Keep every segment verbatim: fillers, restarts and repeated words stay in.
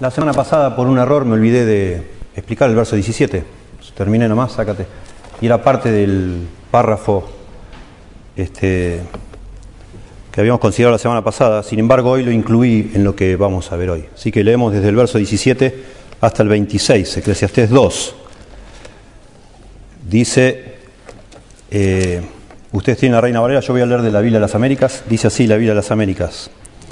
La semana pasada, por un error, me olvidé de explicar el verso diecisiete. Terminé nomás, sácate. Y era parte del párrafo este, que habíamos considerado la semana pasada. Sin embargo, hoy lo incluí en lo que vamos a ver hoy. Así que leemos desde el verso diecisiete hasta el veintiséis, Eclesiastés dos. Dice, eh, ustedes tienen la Reina Valera, yo voy a leer de la Biblia de las Américas. Dice así la Biblia de las Américas.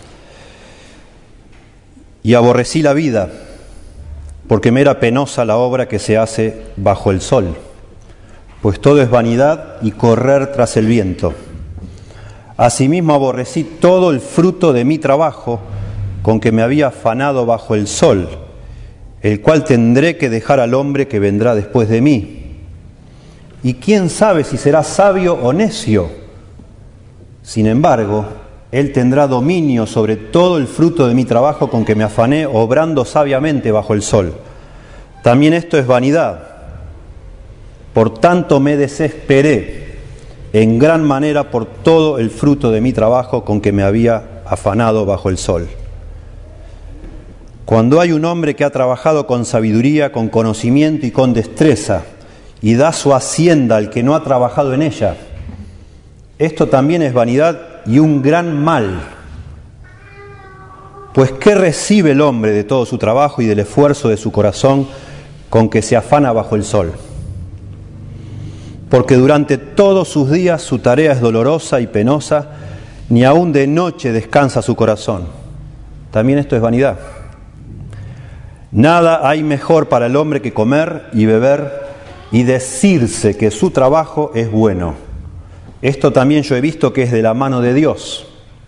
Y aborrecí la vida, porque me era penosa la obra que se hace bajo el sol, pues todo es vanidad y correr tras el viento. Asimismo aborrecí todo el fruto de mi trabajo, con que me había afanado bajo el sol, el cual tendré que dejar al hombre que vendrá después de mí. Y quién sabe si será sabio o necio. Sin embargo, él tendrá dominio sobre todo el fruto de mi trabajo con que me afané, obrando sabiamente bajo el sol. También esto es vanidad. Por tanto me desesperé en gran manera por todo el fruto de mi trabajo con que me había afanado bajo el sol. Cuando hay un hombre que ha trabajado con sabiduría, con conocimiento y con destreza, y da su hacienda al que no ha trabajado en ella, esto también es vanidad y un gran mal. Pues ¿qué recibe el hombre de todo su trabajo y del esfuerzo de su corazón con que se afana bajo el sol? Porque durante todos sus días su tarea es dolorosa y penosa, ni aun de noche descansa su corazón. También esto es vanidad. Nada hay mejor para el hombre que comer y beber y decirse que su trabajo es bueno. Esto también yo he visto que es de la mano de Dios.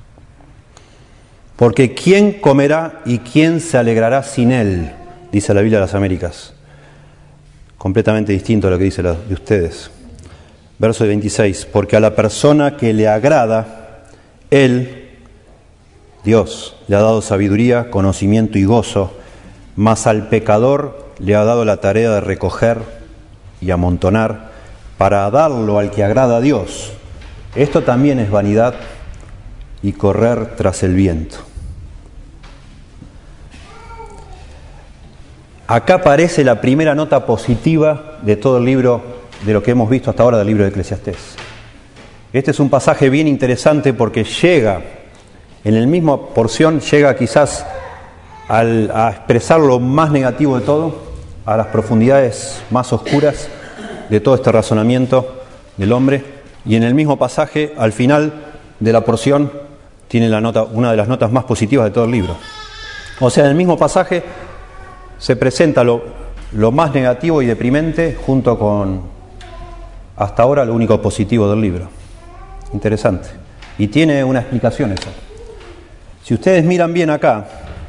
Porque ¿quién comerá y quién se alegrará sin él? Dice la Biblia de las Américas. Completamente distinto a lo que dice la de ustedes. Verso veintiséis. Porque a la persona que le agrada, él, Dios, le ha dado sabiduría, conocimiento y gozo, mas al pecador le ha dado la tarea de recoger y amontonar para darlo al que agrada a Dios. Esto también es vanidad y correr tras el viento. Acá aparece la primera nota positiva de todo el libro, de lo que hemos visto hasta ahora del libro de Eclesiastés. Este es un pasaje bien interesante porque llega, en la misma porción, llega quizás al, a expresar lo más negativo de todo, a las profundidades más oscuras de todo este razonamiento del hombre. Y en el mismo pasaje, al final de la porción, tiene la nota, una de las notas más positivas de todo el libro. O sea, en el mismo pasaje se presenta lo, lo más negativo y deprimente junto con, hasta ahora, lo único positivo del libro. Interesante. Y tiene una explicación eso. Si ustedes miran bien acá,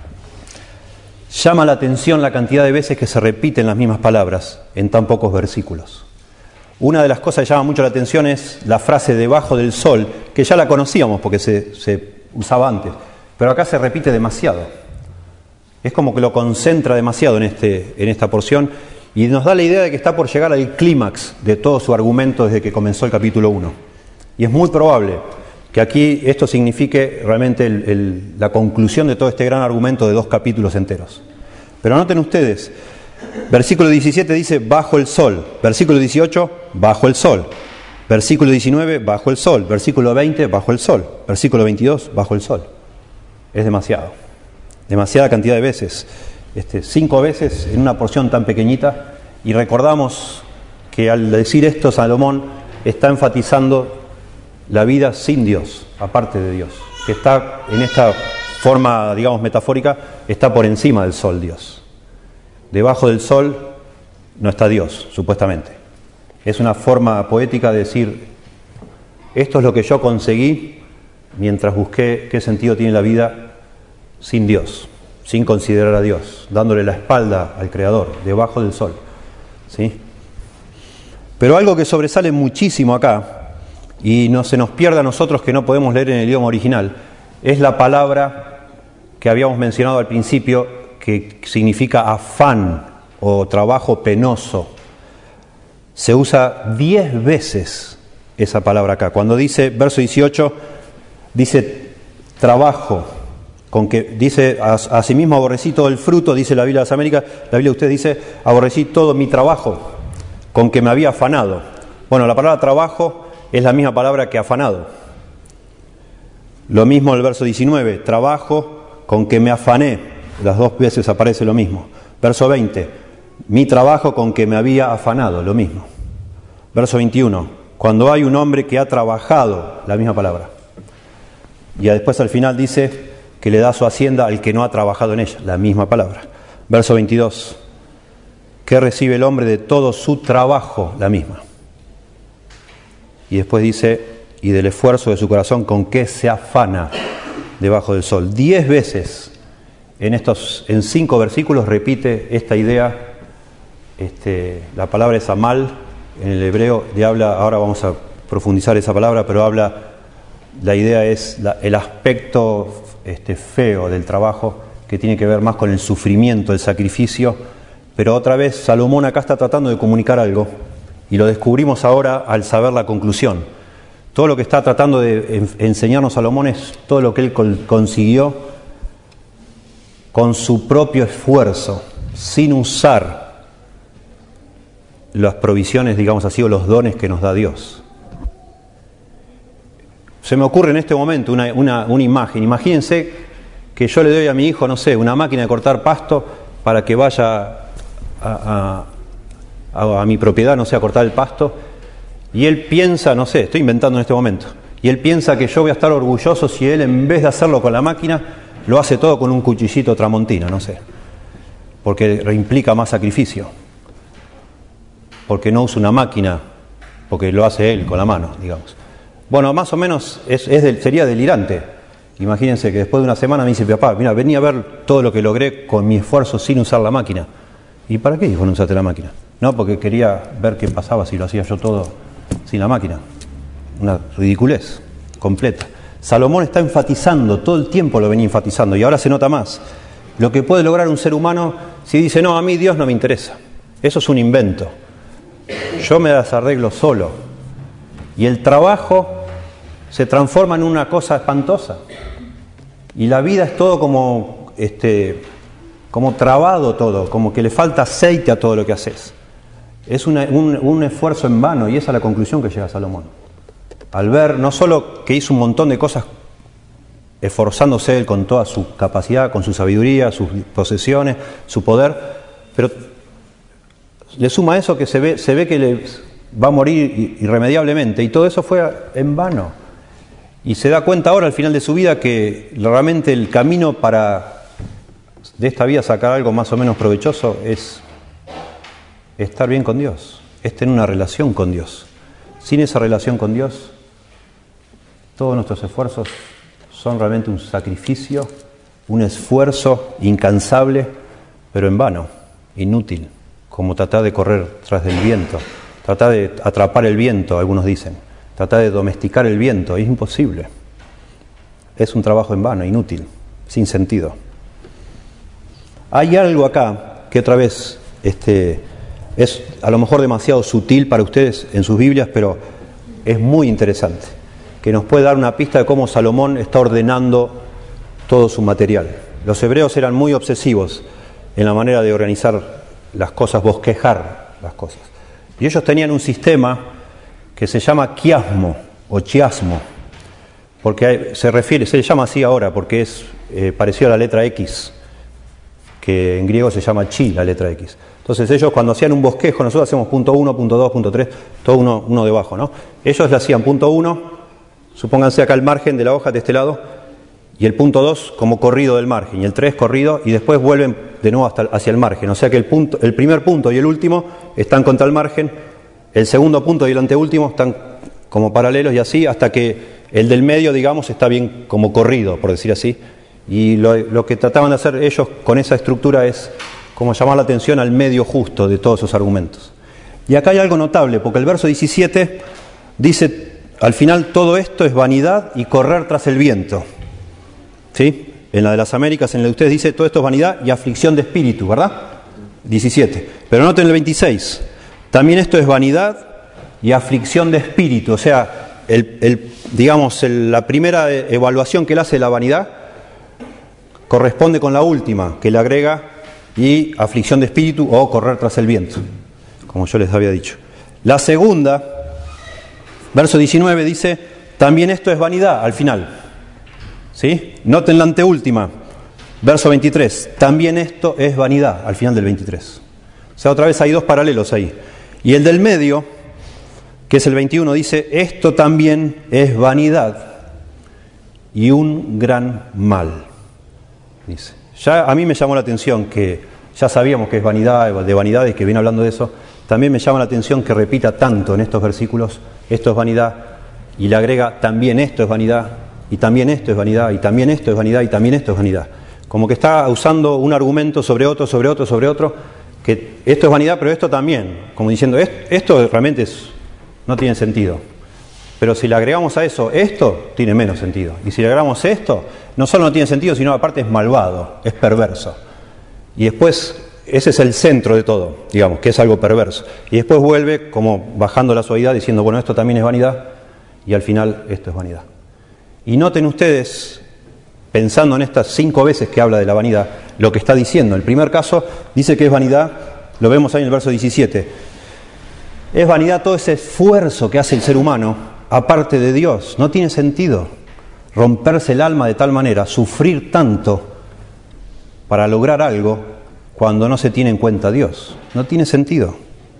llama la atención la cantidad de veces que se repiten las mismas palabras en tan pocos versículos. Una de las cosas que llama mucho la atención es la frase debajo del sol, que ya la conocíamos porque se, se usaba antes, pero acá se repite demasiado. Es como que lo concentra demasiado en, este, en esta porción y nos da la idea de que está por llegar al clímax de todo su argumento desde que comenzó el capítulo uno. Y es muy probable que aquí esto signifique realmente el, el, la conclusión de todo este gran argumento de dos capítulos enteros. Pero noten ustedes, versículo diecisiete dice bajo el sol, versículo dieciocho bajo el sol, versículo diecinueve bajo el sol, versículo veinte bajo el sol, versículo veintidós bajo el sol. Es demasiado, demasiada cantidad de veces, este, cinco veces en una porción tan pequeñita. Y recordamos que al decir esto Salomón está enfatizando la vida sin Dios, aparte de Dios, que está en esta forma, digamos, metafórica, está por encima del sol Dios. Debajo del sol no está Dios, supuestamente. Es una forma poética de decir, esto es lo que yo conseguí mientras busqué qué sentido tiene la vida sin Dios, sin considerar a Dios, dándole la espalda al Creador, debajo del sol. ¿Sí? Pero algo que sobresale muchísimo acá, y no se nos pierda a nosotros que no podemos leer en el idioma original, es la palabra que habíamos mencionado al principio, que significa afán o trabajo penoso. Se usa diez veces esa palabra acá. Cuando dice, verso dieciocho, dice trabajo, con que dice, asimismo aborrecí todo el fruto, dice la Biblia de las Américas, la Biblia de ustedes dice, aborrecí todo mi trabajo, con que me había afanado. Bueno, la palabra trabajo es la misma palabra que afanado. Lo mismo el verso diecinueve, trabajo con que me afané, las dos veces aparece lo mismo. Verso veinte, mi trabajo con que me había afanado, lo mismo. Verso veintiuno, cuando hay un hombre que ha trabajado, la misma palabra. Y después al final dice que le da su hacienda al que no ha trabajado en ella, la misma palabra. Verso veintidós, ¿qué recibe el hombre de todo su trabajo? La misma. Y después dice, y del esfuerzo de su corazón, ¿con qué se afana debajo del sol? Diez veces en estos, en cinco versículos repite esta idea. Este, la palabra es amal, en el hebreo de habla, ahora vamos a profundizar esa palabra, pero habla, la idea es la, el aspecto este, feo del trabajo, que tiene que ver más con el sufrimiento, el sacrificio. Pero otra vez Salomón acá está tratando de comunicar algo, y lo descubrimos ahora al saber la conclusión. Todo lo que está tratando de en, enseñarnos Salomón es todo lo que él col, consiguió con su propio esfuerzo, sin usar las provisiones, digamos así, o los dones que nos da Dios. Se me ocurre en este momento una, una, una imagen. Imagínense que yo le doy a mi hijo, no sé, una máquina de cortar pasto para que vaya a, a, a, a mi propiedad, no sé, a cortar el pasto. Y él piensa, no sé, estoy inventando en este momento, y él piensa que yo voy a estar orgulloso si él, en vez de hacerlo con la máquina, lo hace todo con un cuchillito tramontina, no sé. Porque implica más sacrificio. Porque no usa una máquina, porque lo hace él con la mano, digamos. Bueno, más o menos es, es del, sería delirante. Imagínense que después de una semana me dice, papá, mira, vení a ver todo lo que logré con mi esfuerzo sin usar la máquina. ¿Y para qué dijo no usaste la máquina? No, porque quería ver qué pasaba si lo hacía yo todo sin la máquina. Una ridiculez completa. Salomón está enfatizando, todo el tiempo lo venía enfatizando, y ahora se nota más. Lo que puede lograr un ser humano si dice, no, a mí Dios no me interesa. Eso es un invento. Yo me las arreglo solo. Y el trabajo se transforma en una cosa espantosa. Y la vida es todo como, este, como trabado todo, como que le falta aceite a todo lo que haces. Es una, un, un esfuerzo en vano, y esa es la conclusión que llega Salomón. Al ver no solo que hizo un montón de cosas esforzándose él con toda su capacidad, con su sabiduría, sus posesiones, su poder, pero le suma eso que se ve, se ve que le va a morir irremediablemente, y todo eso fue en vano. Y se da cuenta ahora al final de su vida que realmente el camino para de esta vida sacar algo más o menos provechoso es estar bien con Dios, es tener una relación con Dios. Sin esa relación con Dios, todos nuestros esfuerzos son realmente un sacrificio, un esfuerzo incansable, pero en vano, inútil, como tratar de correr tras del viento, tratar de atrapar el viento, algunos dicen, tratar de domesticar el viento, es imposible. Es un trabajo en vano, inútil, sin sentido. Hay algo acá que otra vez este, es a lo mejor demasiado sutil para ustedes en sus Biblias, pero es muy interesante, que nos puede dar una pista de cómo Salomón está ordenando todo su material. Los hebreos eran muy obsesivos en la manera de organizar las cosas, bosquejar las cosas. Y ellos tenían un sistema que se llama quiasmo o chiasmo, porque se refiere, se le llama así ahora porque es eh, parecido a la letra X, que en griego se llama chi, la letra X. Entonces ellos cuando hacían un bosquejo, nosotros hacemos punto uno, punto dos, punto tres, todo uno, uno debajo, ¿no? Ellos le hacían punto uno, supónganse acá el margen de la hoja de este lado, y el punto dos como corrido del margen, y el tres corrido, y después vuelven de nuevo hasta, hacia el margen. O sea que el, punto, el primer punto y el último están contra el margen, el segundo punto y el anteúltimo están como paralelos, y así hasta que el del medio, digamos, está bien como corrido, por decir así. Y lo, lo que trataban de hacer ellos con esa estructura es como llamar la atención al medio justo de todos esos argumentos. Y acá hay algo notable, porque el verso diecisiete dice, al final todo esto es vanidad y correr tras el viento. ¿Sí? En la de las Américas, en la de ustedes dice, todo esto es vanidad y aflicción de espíritu, ¿verdad? diecisiete. Pero noten el veintiséis, también esto es vanidad y aflicción de espíritu. O sea, el, el, digamos, el, la primera evaluación que él hace de la vanidad corresponde con la última, que le agrega y aflicción de espíritu o correr tras el viento, como yo les había dicho. La segunda, verso diecinueve, dice, también esto es vanidad, al final. ¿Sí? Noten la anteúltima, verso veintitrés, también esto es vanidad, al final del veintitrés. O sea, otra vez hay dos paralelos ahí. Y el del medio, que es el veintiuno, dice, esto también es vanidad y un gran mal. Dice. Ya a mí me llamó la atención que, ya sabíamos que es vanidad, de vanidades, que viene hablando de eso, también me llama la atención que repita tanto en estos versículos, esto es vanidad, y le agrega, también esto es vanidad, y también esto es vanidad, y también esto es vanidad, y también esto es vanidad. Como que está usando un argumento sobre otro, sobre otro, sobre otro, que esto es vanidad, pero esto también, como diciendo, esto realmente es, no tiene sentido. Pero si le agregamos a eso esto, tiene menos sentido. Y si le agregamos esto, no solo no tiene sentido, sino aparte es malvado, es perverso. Y después, ese es el centro de todo, digamos, que es algo perverso. Y después vuelve como bajando la suavidad, diciendo, bueno, esto también es vanidad, y al final esto es vanidad. Y noten ustedes, pensando en estas cinco veces que habla de la vanidad, lo que está diciendo. El primer caso dice que es vanidad, lo vemos ahí en el verso diecisiete. Es vanidad todo ese esfuerzo que hace el ser humano aparte de Dios. No tiene sentido romperse el alma de tal manera, sufrir tanto para lograr algo cuando no se tiene en cuenta a Dios. No tiene sentido.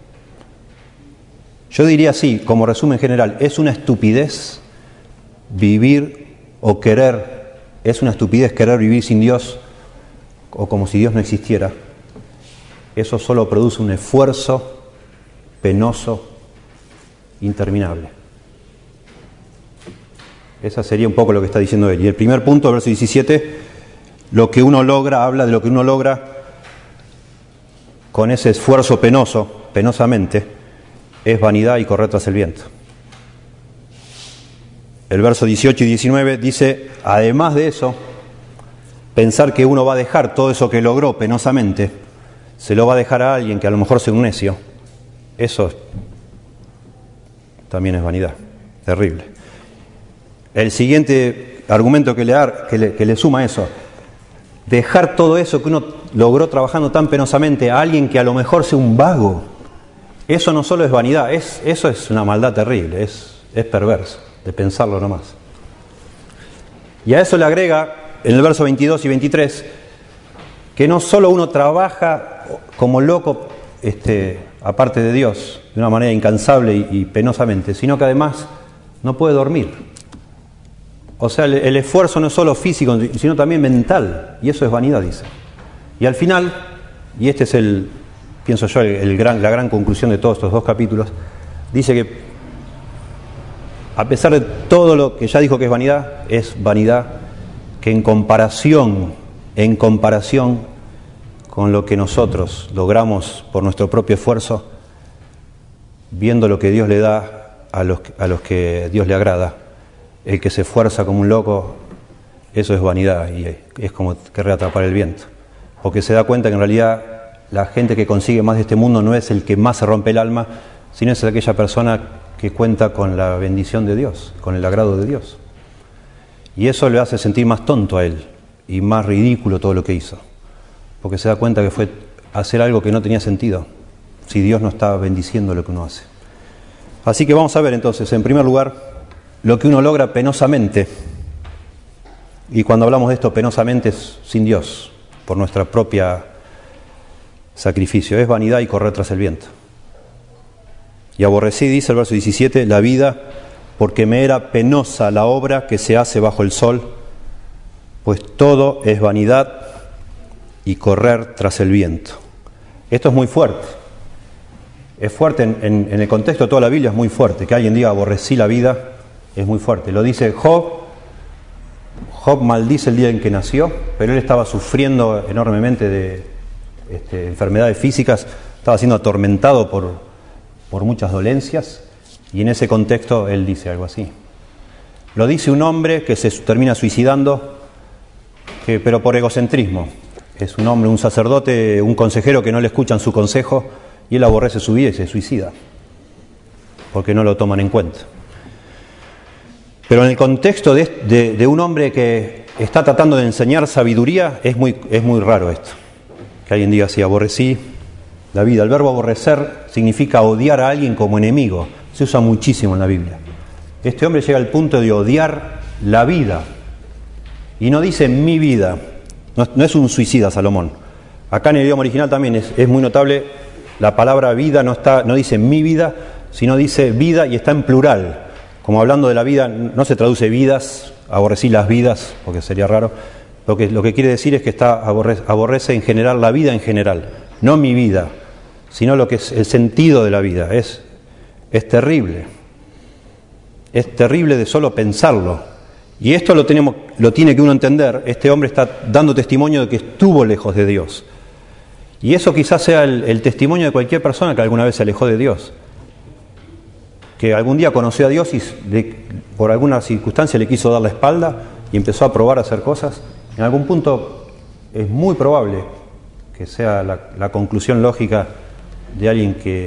Yo diría así, como resumen general, es una estupidez vivir o querer, es una estupidez querer vivir sin Dios o como si Dios no existiera. Eso solo produce un esfuerzo penoso, interminable. Esa sería un poco lo que está diciendo él. Y el primer punto, verso diecisiete, lo que uno logra, habla de lo que uno logra con ese esfuerzo penoso, penosamente, es vanidad y correr tras el viento. El verso dieciocho y diecinueve dice, además de eso, pensar que uno va a dejar todo eso que logró penosamente, se lo va a dejar a alguien que a lo mejor sea un necio, eso también es vanidad, terrible. El siguiente argumento que le, da, que le, que le suma eso, dejar todo eso que uno logró trabajando tan penosamente a alguien que a lo mejor sea un vago, eso no solo es vanidad, es, eso es una maldad terrible, es, es perverso, de pensarlo nomás. Y a eso le agrega, en el verso veintidós y veintitrés, que no solo uno trabaja como loco, este, aparte de Dios, de una manera incansable y, y penosamente, sino que además no puede dormir. O sea, el, el esfuerzo no es solo físico, sino también mental, y eso es vanidad, dice. Y al final, y este es el, pienso yo, el, el gran, la gran conclusión de todos estos dos capítulos, dice que a pesar de todo lo que ya dijo que es vanidad, es vanidad que en comparación, en comparación con lo que nosotros logramos por nuestro propio esfuerzo, viendo lo que Dios le da a los, a los que Dios le agrada, el que se esfuerza como un loco, eso es vanidad y es como querer atrapar el viento. Porque se da cuenta que en realidad la gente que consigue más de este mundo no es el que más se rompe el alma, sino es aquella persona que cuenta con la bendición de Dios, con el agrado de Dios. Y eso le hace sentir más tonto a él y más ridículo todo lo que hizo. Porque se da cuenta que fue hacer algo que no tenía sentido si Dios no está bendiciendo lo que uno hace. Así que vamos a ver entonces, en primer lugar, lo que uno logra penosamente, y cuando hablamos de esto penosamente es sin Dios, por nuestra propia sacrificio, es vanidad y correr tras el viento. Y aborrecí, dice el verso diecisiete, la vida, porque me era penosa la obra que se hace bajo el sol, pues todo es vanidad y correr tras el viento. Esto es muy fuerte. Es fuerte en, en, en el contexto de toda la Biblia, es muy fuerte. Que alguien diga aborrecí la vida, es muy fuerte. Lo dice Job. Job maldice el día en que nació, pero él estaba sufriendo enormemente de este, enfermedades físicas, estaba siendo atormentado por, por muchas dolencias, y en ese contexto él dice algo así. Lo dice un hombre que se termina suicidando, que, pero por egocentrismo. Es un hombre, un sacerdote, un consejero que no le escuchan su consejo, y él aborrece su vida y se suicida, porque no lo toman en cuenta. Pero en el contexto de, de, de un hombre que está tratando de enseñar sabiduría, es muy, es muy raro esto. Que alguien diga así, aborrecí la vida. El verbo aborrecer significa odiar a alguien como enemigo. Se usa muchísimo en la Biblia. Este hombre llega al punto de odiar la vida. Y no dice mi vida. No, no es un suicida, Salomón. Acá en el idioma original también es, es muy notable, la palabra vida no, está, no dice mi vida, sino dice vida y está en plural. Como hablando de la vida, no se traduce vidas, aborrecí las vidas, porque sería raro. Lo que, lo que quiere decir es que está aborrece, aborrece en general la vida en general, no mi vida, sino lo que es el sentido de la vida. Es, es terrible. Es terrible de solo pensarlo. Y esto lo, tenemos, lo tiene que uno entender. Este hombre está dando testimonio de que estuvo lejos de Dios. Y eso quizás sea el, el testimonio de cualquier persona que alguna vez se alejó de Dios. Que algún día conoció a Dios y de, por alguna circunstancia le quiso dar la espalda y empezó a probar a hacer cosas. En algún punto es muy probable que sea la, la conclusión lógica de alguien que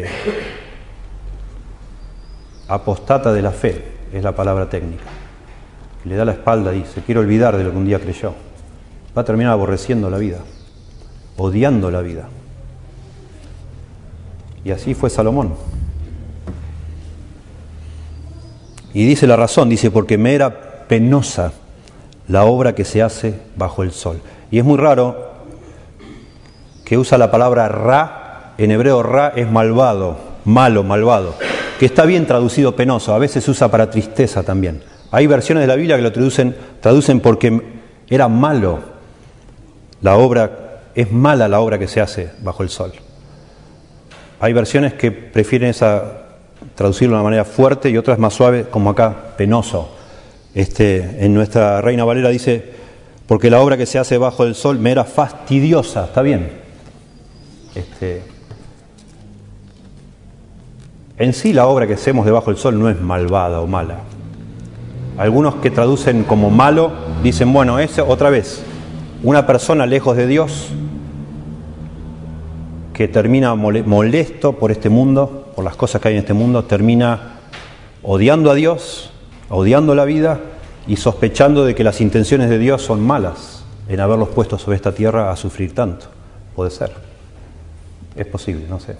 apostata de la fe, es la palabra técnica. Que le da la espalda y se quiere olvidar de lo que un día creyó. Va a terminar aborreciendo la vida, odiando la vida. Y así fue Salomón. Y dice la razón, dice, porque me era penosa la obra que se hace bajo el sol. Y es muy raro que usa la palabra ra, en hebreo ra es malvado, malo, malvado, que está bien traducido penoso, a veces se usa para tristeza también. Hay versiones de la Biblia que lo traducen, traducen porque era malo la obra, es mala la obra que se hace bajo el sol. Hay versiones que prefieren esa traducirlo de una manera fuerte y otras más suave, como acá, penoso. Este, en nuestra Reina Valera dice, porque la obra que se hace bajo el sol me era fastidiosa, está bien. Este, en sí la obra que hacemos debajo del sol no es malvada o mala. Algunos que traducen como malo dicen, bueno, es otra vez, una persona lejos de Dios que termina molesto por este mundo, por las cosas que hay en este mundo, termina odiando a Dios, odiando la vida y sospechando de que las intenciones de Dios son malas en haberlos puesto sobre esta tierra a sufrir tanto. Puede ser. Es posible, no sé.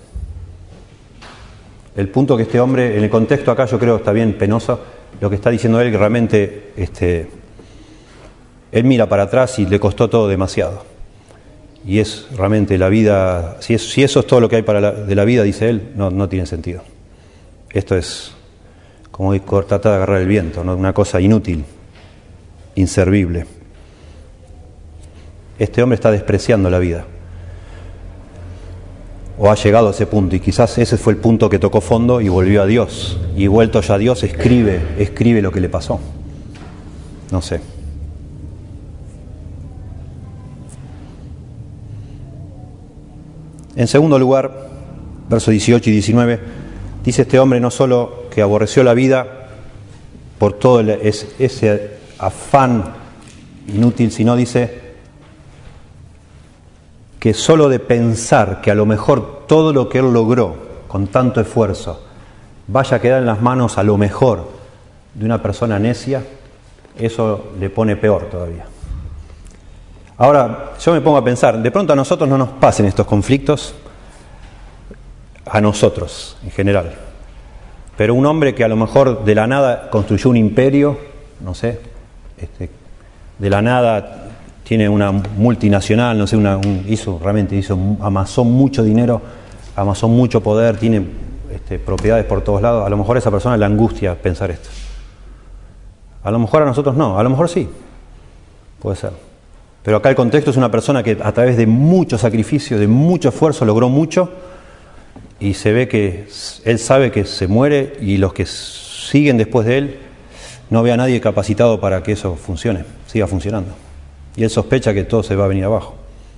El punto que este hombre, en el contexto acá yo creo está bien penoso, lo que está diciendo él que realmente este, él mira para atrás y le costó todo demasiado. Y es realmente la vida, si, es, si eso es todo lo que hay para la, de la vida, dice él, no, no tiene sentido. Esto es como tratar de agarrar el viento, ¿no? Una cosa inútil, inservible. Este hombre está despreciando la vida. O ha llegado a ese punto, y quizás ese fue el punto que tocó fondo y volvió a Dios. Y vuelto ya a Dios, escribe, escribe lo que le pasó. No sé. En segundo lugar, versos dieciocho y diecinueve, dice este hombre no solo que aborreció la vida por todo el, es, ese afán inútil, sino dice que solo de pensar que a lo mejor todo lo que él logró con tanto esfuerzo vaya a quedar en las manos a lo mejor de una persona necia, eso le pone peor todavía. Ahora, yo me pongo a pensar, de pronto a nosotros no nos pasen estos conflictos, a nosotros en general, pero un hombre que a lo mejor de la nada construyó un imperio, no sé, este, de la nada tiene una multinacional, no sé, una, un, hizo realmente hizo amasó mucho dinero, amasó mucho poder, tiene este, propiedades por todos lados, a lo mejor a esa persona le angustia pensar esto. A lo mejor a nosotros no, a lo mejor sí, puede ser. Pero acá el contexto es una persona que a través de mucho sacrificio, de mucho esfuerzo, logró mucho y se ve que él sabe que se muere y los que siguen después de él no ve a nadie capacitado para que eso funcione, siga funcionando. Y él sospecha que todo se va a venir abajo.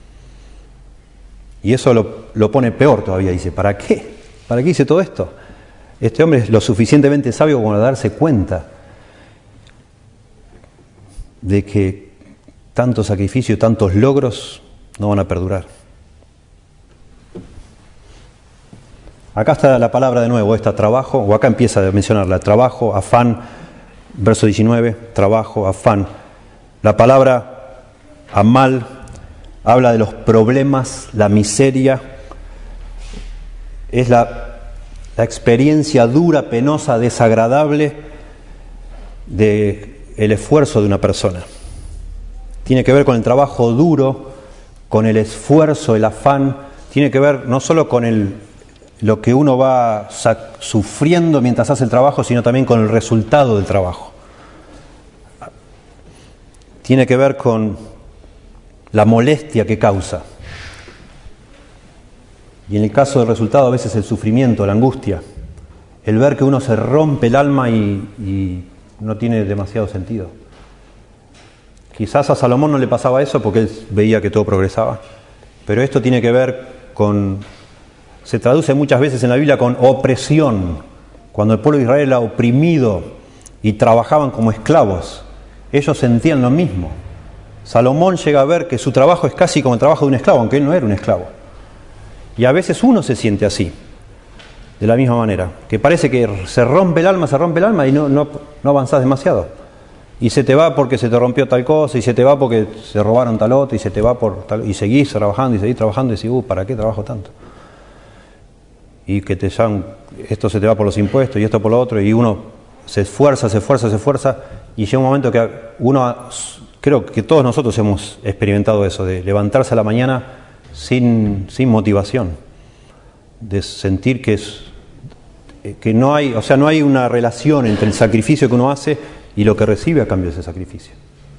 Y eso lo, lo pone peor todavía, dice, ¿para qué? ¿Para qué hice todo esto? Este hombre es lo suficientemente sabio como para darse cuenta de que tanto sacrificio, tantos logros no van a perdurar. Acá está la palabra de nuevo, esta trabajo, o acá empieza a mencionarla, trabajo, afán, verso diecinueve, trabajo, afán. La palabra amal habla de los problemas, la miseria, es la, la experiencia dura, penosa, desagradable del esfuerzo de una persona. Tiene que ver con el trabajo duro, con el esfuerzo, el afán, tiene que ver no solo con el, lo que uno va sufriendo mientras hace el trabajo, sino también con el resultado del trabajo. Tiene que ver con la molestia que causa. Y en el caso del resultado, a veces el sufrimiento, la angustia, el ver que uno se rompe el alma y, y no tiene demasiado sentido. Quizás a Salomón no le pasaba eso porque él veía que todo progresaba, pero esto tiene que ver con, se traduce muchas veces en la Biblia con opresión. Cuando el pueblo de Israel era oprimido y trabajaban como esclavos, ellos sentían lo mismo. Salomón llega a ver que su trabajo es casi como el trabajo de un esclavo, aunque él no era un esclavo. Y a veces uno se siente así, de la misma manera, que parece que se rompe el alma, se rompe el alma y no, no, no avanzás demasiado. Y se te va porque se te rompió tal cosa, y se te va porque se robaron tal otra, y se te va por tal, y seguís trabajando, y seguís trabajando, y decís, uh, ¿para qué trabajo tanto? Y que te llaman, esto se te va por los impuestos, y esto por lo otro, y uno se esfuerza, se esfuerza, se esfuerza, y llega un momento que uno, creo que todos nosotros hemos experimentado eso, de levantarse a la mañana sin, sin motivación, de sentir que es, que no hay, o sea, no hay una relación entre el sacrificio que uno hace y lo que recibe a cambio de ese sacrificio.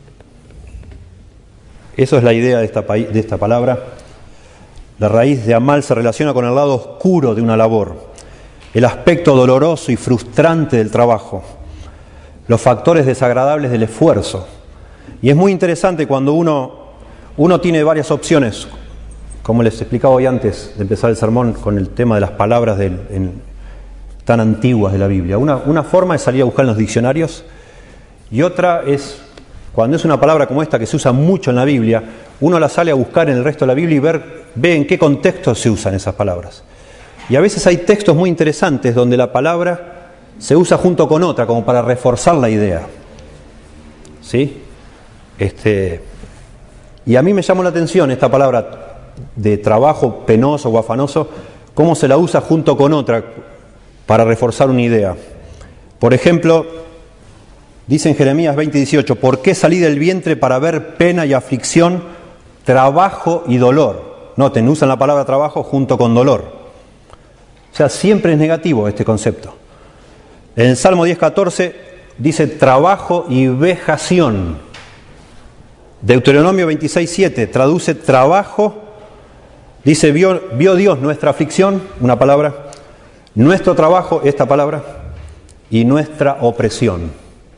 Eso es la idea de esta, de esta palabra. La raíz de amal se relaciona con el lado oscuro de una labor, el aspecto doloroso y frustrante del trabajo, los factores desagradables del esfuerzo. Y es muy interesante cuando uno, uno tiene varias opciones, como les explicaba hoy antes de empezar el sermón con el tema de las palabras del, en, tan antiguas de la Biblia. Una, una forma es salir a buscar en los diccionarios, y otra es, cuando es una palabra como esta que se usa mucho en la Biblia, uno la sale a buscar en el resto de la Biblia y ver, ve en qué contexto se usan esas palabras. Y a veces hay textos muy interesantes donde la palabra se usa junto con otra, como para reforzar la idea. ¿Sí? Este, y a mí me llamó la atención esta palabra de trabajo penoso o afanoso, cómo se la usa junto con otra para reforzar una idea. Por ejemplo, dice en Jeremías veinte dieciocho, ¿por qué salí del vientre para ver pena y aflicción, trabajo y dolor? Noten, usan la palabra trabajo junto con dolor. O sea, siempre es negativo este concepto. En el Salmo diez catorce dice trabajo y vejación. Deuteronomio veintiséis siete traduce trabajo, dice vio, vio Dios nuestra aflicción, una palabra, nuestro trabajo, esta palabra, y nuestra opresión.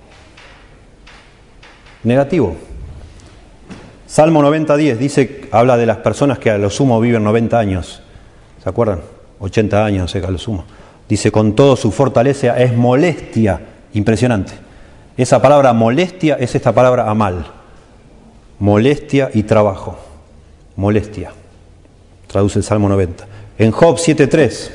Negativo. Salmo noventa diez dice, habla de las personas que a lo sumo viven noventa años. ¿Se acuerdan? ochenta años, no sé, a lo sumo. Dice, con todo su fortaleza es molestia. Impresionante. Esa palabra molestia es esta palabra amal. Molestia y trabajo. Molestia. Traduce el Salmo noventa. En Job siete tres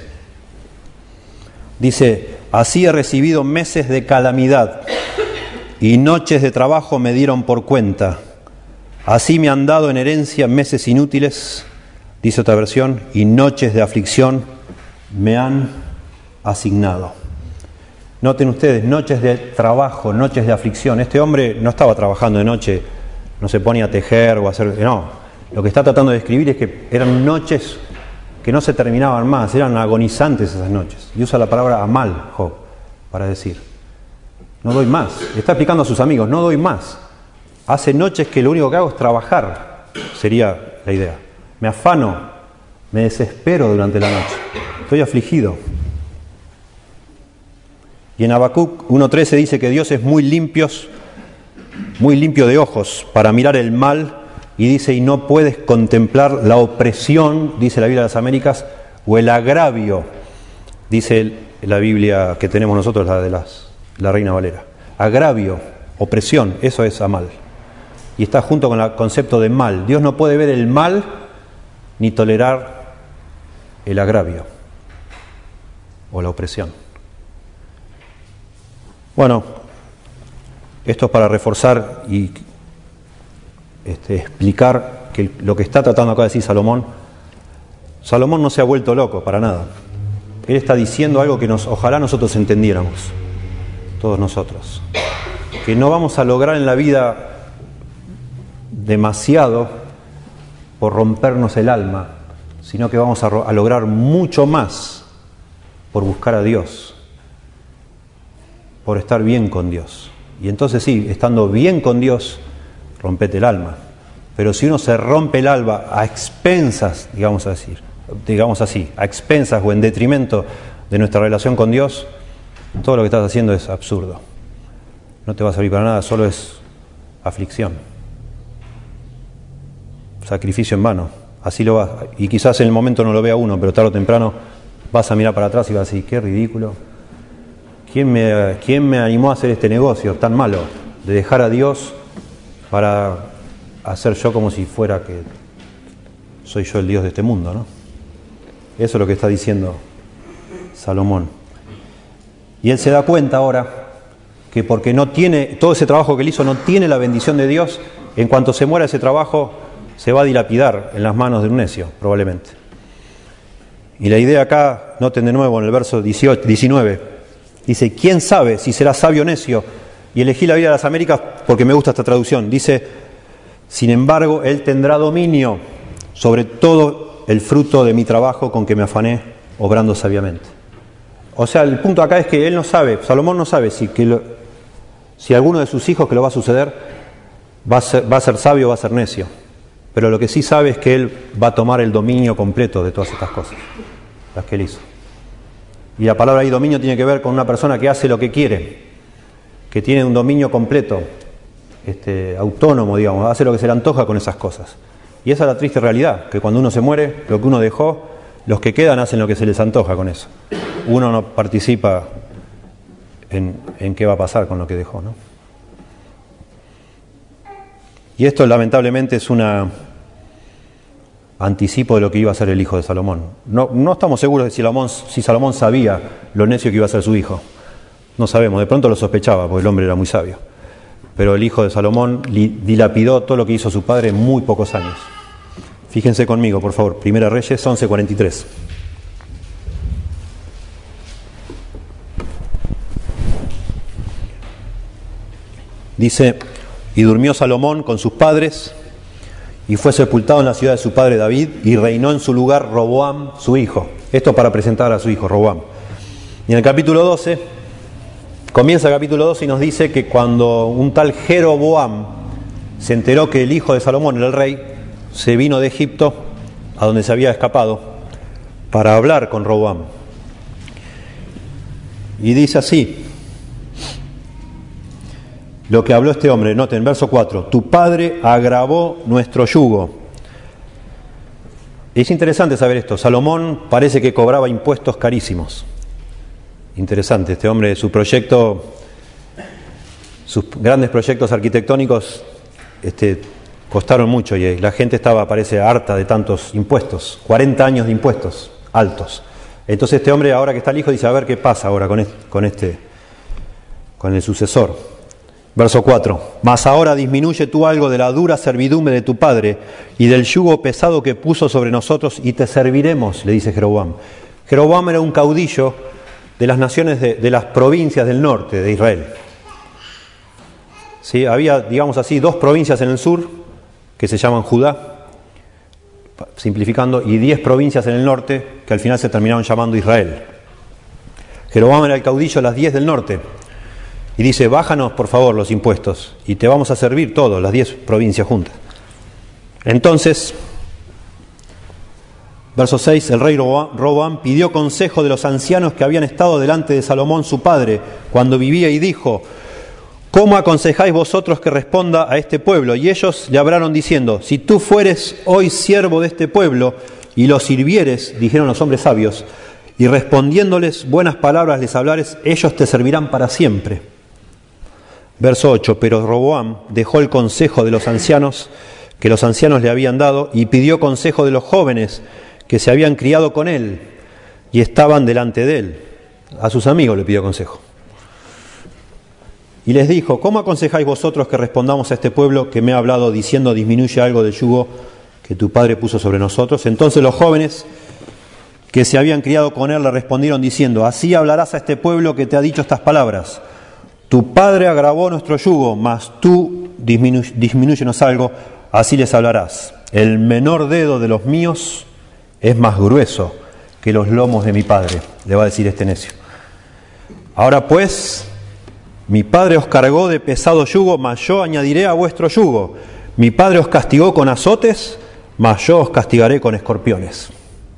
dice, así he recibido meses de calamidad y noches de trabajo me dieron por cuenta. Así me han dado en herencia meses inútiles, dice otra versión, y noches de aflicción me han asignado. Noten ustedes, noches de trabajo, noches de aflicción. Este hombre no estaba trabajando de noche, no se ponía a tejer o a hacer... No, lo que está tratando de describir es que eran noches que no se terminaban más, eran agonizantes esas noches. Y usa la palabra amal, Job, para decir, no doy más. Le está explicando a sus amigos, no doy más. Hace noches que lo único que hago es trabajar, sería la idea. Me afano, me desespero durante la noche. Estoy afligido. Y en Habacuc uno trece dice que Dios es muy limpio, muy limpio de ojos para mirar el mal, y dice, y no puedes contemplar la opresión, dice la Biblia de las Américas, o el agravio, dice la Biblia que tenemos nosotros, la de las, la Reina Valera. Agravio, opresión, eso es amal. Y está junto con el concepto de mal. Dios no puede ver el mal ni tolerar el agravio o la opresión. Bueno, esto es para reforzar y este, explicar que lo que está tratando acá de decir Salomón, Salomón no se ha vuelto loco para nada. Él está diciendo algo que nos, ojalá nosotros entendiéramos, todos nosotros, que no vamos a lograr en la vida demasiado por rompernos el alma, sino que vamos a, a lograr mucho más por buscar a Dios, por estar bien con Dios. Y entonces sí, estando bien con Dios, rompete el alma. Pero si uno se rompe el alma a expensas, digamos así, digamos así, a expensas o en detrimento de nuestra relación con Dios, todo lo que estás haciendo es absurdo. No te va a servir para nada, solo es aflicción. Sacrificio en vano. Así lo vas. Y quizás en el momento no lo vea uno, pero tarde o temprano vas a mirar para atrás y vas a decir, qué ridículo. ¿Quién me, quién me animó a hacer este negocio tan malo? De dejar a Dios para hacer yo como si fuera que soy yo el Dios de este mundo, ¿no? Eso es lo que está diciendo Salomón. Y él se da cuenta ahora que porque no tiene, todo ese trabajo que él hizo no tiene la bendición de Dios, en cuanto se muera ese trabajo se va a dilapidar en las manos de un necio, probablemente. Y la idea acá, noten de nuevo en el verso dieciocho, diecinueve, dice, ¿quién sabe si será sabio o necio? Y elegí la vida de las Américas porque me gusta esta traducción. Dice, sin embargo, él tendrá dominio sobre todo el fruto de mi trabajo con que me afané, obrando sabiamente. O sea, el punto acá es que él no sabe, Salomón no sabe si, que lo, si alguno de sus hijos que lo va a suceder va a ser, va a ser sabio o va a ser necio. Pero lo que sí sabe es que él va a tomar el dominio completo de todas estas cosas, las que él hizo. Y la palabra ahí dominio tiene que ver con una persona que hace lo que quiere, que tiene un dominio completo, este, autónomo, digamos, hace lo que se le antoja con esas cosas. Y esa es la triste realidad, que cuando uno se muere, lo que uno dejó, los que quedan hacen lo que se les antoja con eso. Uno no participa en, en qué va a pasar con lo que dejó, ¿no? Y esto lamentablemente es una anticipo de lo que iba a ser el hijo de Salomón. No, no estamos seguros de si Salomón, si Salomón sabía lo necio que iba a ser su hijo. No sabemos, de pronto lo sospechaba, porque el hombre era muy sabio. Pero el hijo de Salomón dilapidó todo lo que hizo su padre en muy pocos años. Fíjense conmigo, por favor, Primera Reyes once cuarenta y tres. Dice, y durmió Salomón con sus padres, y fue sepultado en la ciudad de su padre David, y reinó en su lugar Roboam, su hijo. Esto para presentar a su hijo, Roboam. Y en el capítulo doce, comienza el capítulo doce y nos dice que cuando un tal Jeroboam se enteró que el hijo de Salomón era el rey, se vino de Egipto, a donde se había escapado, para hablar con Roboam. Y dice así, lo que habló este hombre, noten, verso cuatro, tu padre agravó nuestro yugo. Es interesante saber esto, Salomón parece que cobraba impuestos carísimos. Interesante, este hombre, su proyecto, sus grandes proyectos arquitectónicos este, costaron mucho y la gente estaba, parece, harta de tantos impuestos, cuarenta años de impuestos altos. Entonces este hombre, ahora que está el hijo, dice, a ver qué pasa ahora con este, con, este, con el sucesor. Verso cuatro, mas ahora disminuye tú algo de la dura servidumbre de tu padre y del yugo pesado que puso sobre nosotros y te serviremos, le dice Jeroboam. Jeroboam era un caudillo de las naciones de, de las provincias del norte de Israel. ¿Sí? Había, digamos así, dos provincias en el sur que se llaman Judá, simplificando, y diez provincias en el norte que al final se terminaron llamando Israel. Jeroboam era el caudillo de las diez del norte. Y dice, bájanos por favor los impuestos y te vamos a servir todos, las diez provincias juntas. Entonces, verso seis, el rey Roboam pidió consejo de los ancianos que habían estado delante de Salomón su padre cuando vivía y dijo, ¿cómo aconsejáis vosotros que responda a este pueblo? Y ellos le hablaron diciendo, si tú fueres hoy siervo de este pueblo y lo sirvieres, dijeron los hombres sabios, y respondiéndoles buenas palabras les hablares, ellos te servirán para siempre. Verso ocho, pero Roboam dejó el consejo de los ancianos que los ancianos le habían dado y pidió consejo de los jóvenes que se habían criado con él y estaban delante de él. A sus amigos le pidió consejo. Y les dijo: ¿cómo aconsejáis vosotros que respondamos a este pueblo que me ha hablado diciendo: disminuye algo del yugo que tu padre puso sobre nosotros? Entonces los jóvenes que se habían criado con él le respondieron diciendo: así hablarás a este pueblo que te ha dicho estas palabras: tu padre agravó nuestro yugo, mas tú disminu disminúyenos algo, así les hablarás. El menor dedo de los míos es más grueso que los lomos de mi padre, le va a decir este necio. Ahora pues, mi padre os cargó de pesado yugo, mas yo añadiré a vuestro yugo. Mi padre os castigó con azotes, mas yo os castigaré con escorpiones.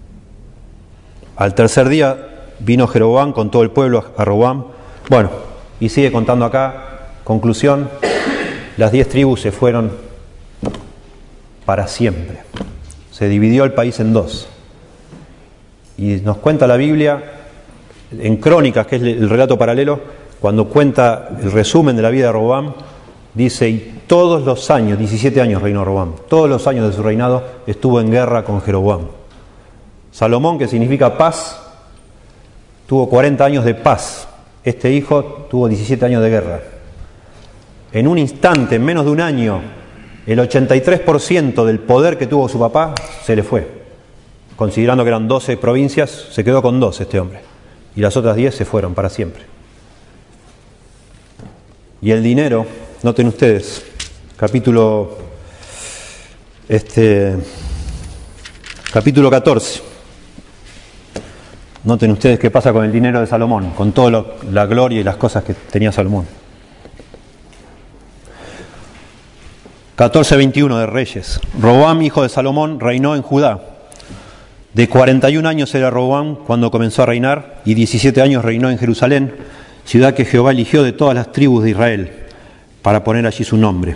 Al tercer día vino Jeroboam con todo el pueblo a Roboam. Bueno, y sigue contando acá. Conclusión: las diez tribus se fueron para siempre. Se dividió el país en dos. Y nos cuenta la Biblia, en Crónicas, que es el relato paralelo, cuando cuenta el resumen de la vida de Roboam, dice: y todos los años, diecisiete años reinó Roboam, todos los años de su reinado estuvo en guerra con Jeroboam. Salomón, que significa paz, tuvo cuarenta años de paz. Este hijo tuvo diecisiete años de guerra. En un instante, en menos de un año, el ochenta y tres por ciento del poder que tuvo su papá se le fue. Considerando que eran doce provincias, se quedó con dos este hombre. Y las otras diez se fueron para siempre. Y el dinero, noten ustedes, capítulo, este, capítulo catorce. Noten ustedes qué pasa con el dinero de Salomón, con toda la gloria y las cosas que tenía Salomón. catorce veintiuno de Reyes. Roboam, hijo de Salomón, reinó en Judá. De cuarenta y un años era Roboam cuando comenzó a reinar, y diecisiete años reinó en Jerusalén, ciudad que Jehová eligió de todas las tribus de Israel, para poner allí su nombre.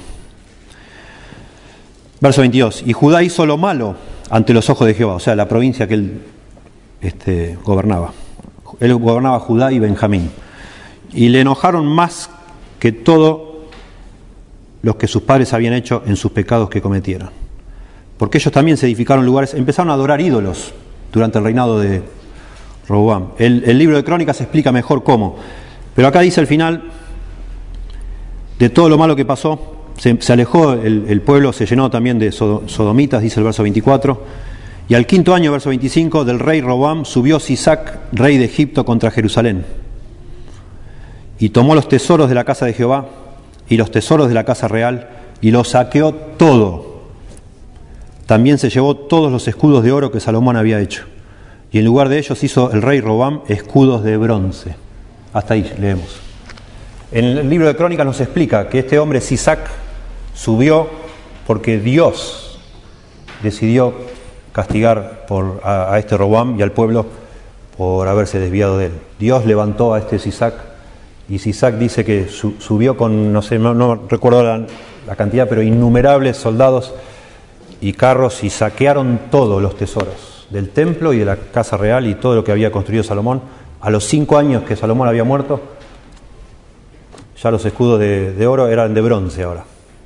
Verso veintidós. Y Judá hizo lo malo ante los ojos de Jehová, o sea, la provincia que él este, gobernaba. Él gobernaba Judá y Benjamín. Y le enojaron más que todo los que sus padres habían hecho en sus pecados que cometieron. Porque ellos también se edificaron lugares, empezaron a adorar ídolos durante el reinado de Roboam. El, el libro de Crónicas explica mejor cómo. Pero acá dice al final, de todo lo malo que pasó, se, se alejó el, el pueblo, se llenó también de sodomitas, dice el verso veinticuatro. Y al quinto año, verso veinticinco, del rey Roboam, subió Sisac, rey de Egipto, contra Jerusalén. Y tomó los tesoros de la casa de Jehová y los tesoros de la casa real, y los saqueó todo. También se llevó todos los escudos de oro que Salomón había hecho. Y en lugar de ellos hizo el rey Roboam escudos de bronce. Hasta ahí leemos. En el libro de Crónicas nos explica que este hombre Sisac subió porque Dios decidió castigar por, a, a este Roboam y al pueblo por haberse desviado de él. Dios levantó a este Sisac, y Sisac dice que su, subió con, no sé, no, no recuerdo la, la cantidad, pero innumerables soldados y carros, y saquearon todos los tesoros del templo y de la casa real y todo lo que había construido Salomón. A los cinco años que Salomón había muerto, ya los escudos de, de oro eran de bronce ahora.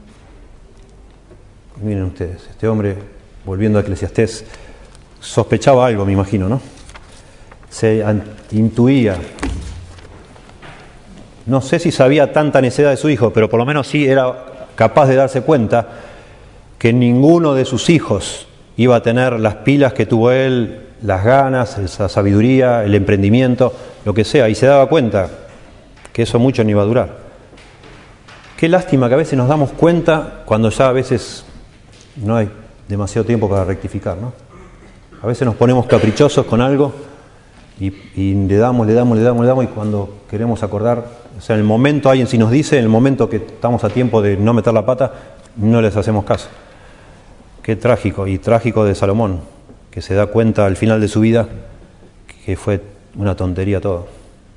Miren ustedes, este hombre, volviendo a Eclesiastés, sospechaba algo, me imagino, ¿no? Se intuía. No sé si sabía tanta necedad de su hijo, pero por lo menos sí era capaz de darse cuenta que ninguno de sus hijos iba a tener las pilas que tuvo él, las ganas, esa sabiduría, el emprendimiento, lo que sea, y se daba cuenta que eso mucho no iba a durar. Qué lástima que a veces nos damos cuenta cuando ya a veces no hay demasiado tiempo para rectificar, ¿no? A veces nos ponemos caprichosos con algo y, y le damos, le damos, le damos, le damos, y cuando queremos acordar, o sea, en el momento alguien si nos dice, en el momento que estamos a tiempo de no meter la pata, no les hacemos caso. Qué trágico, y trágico de Salomón, que se da cuenta al final de su vida que fue una tontería todo.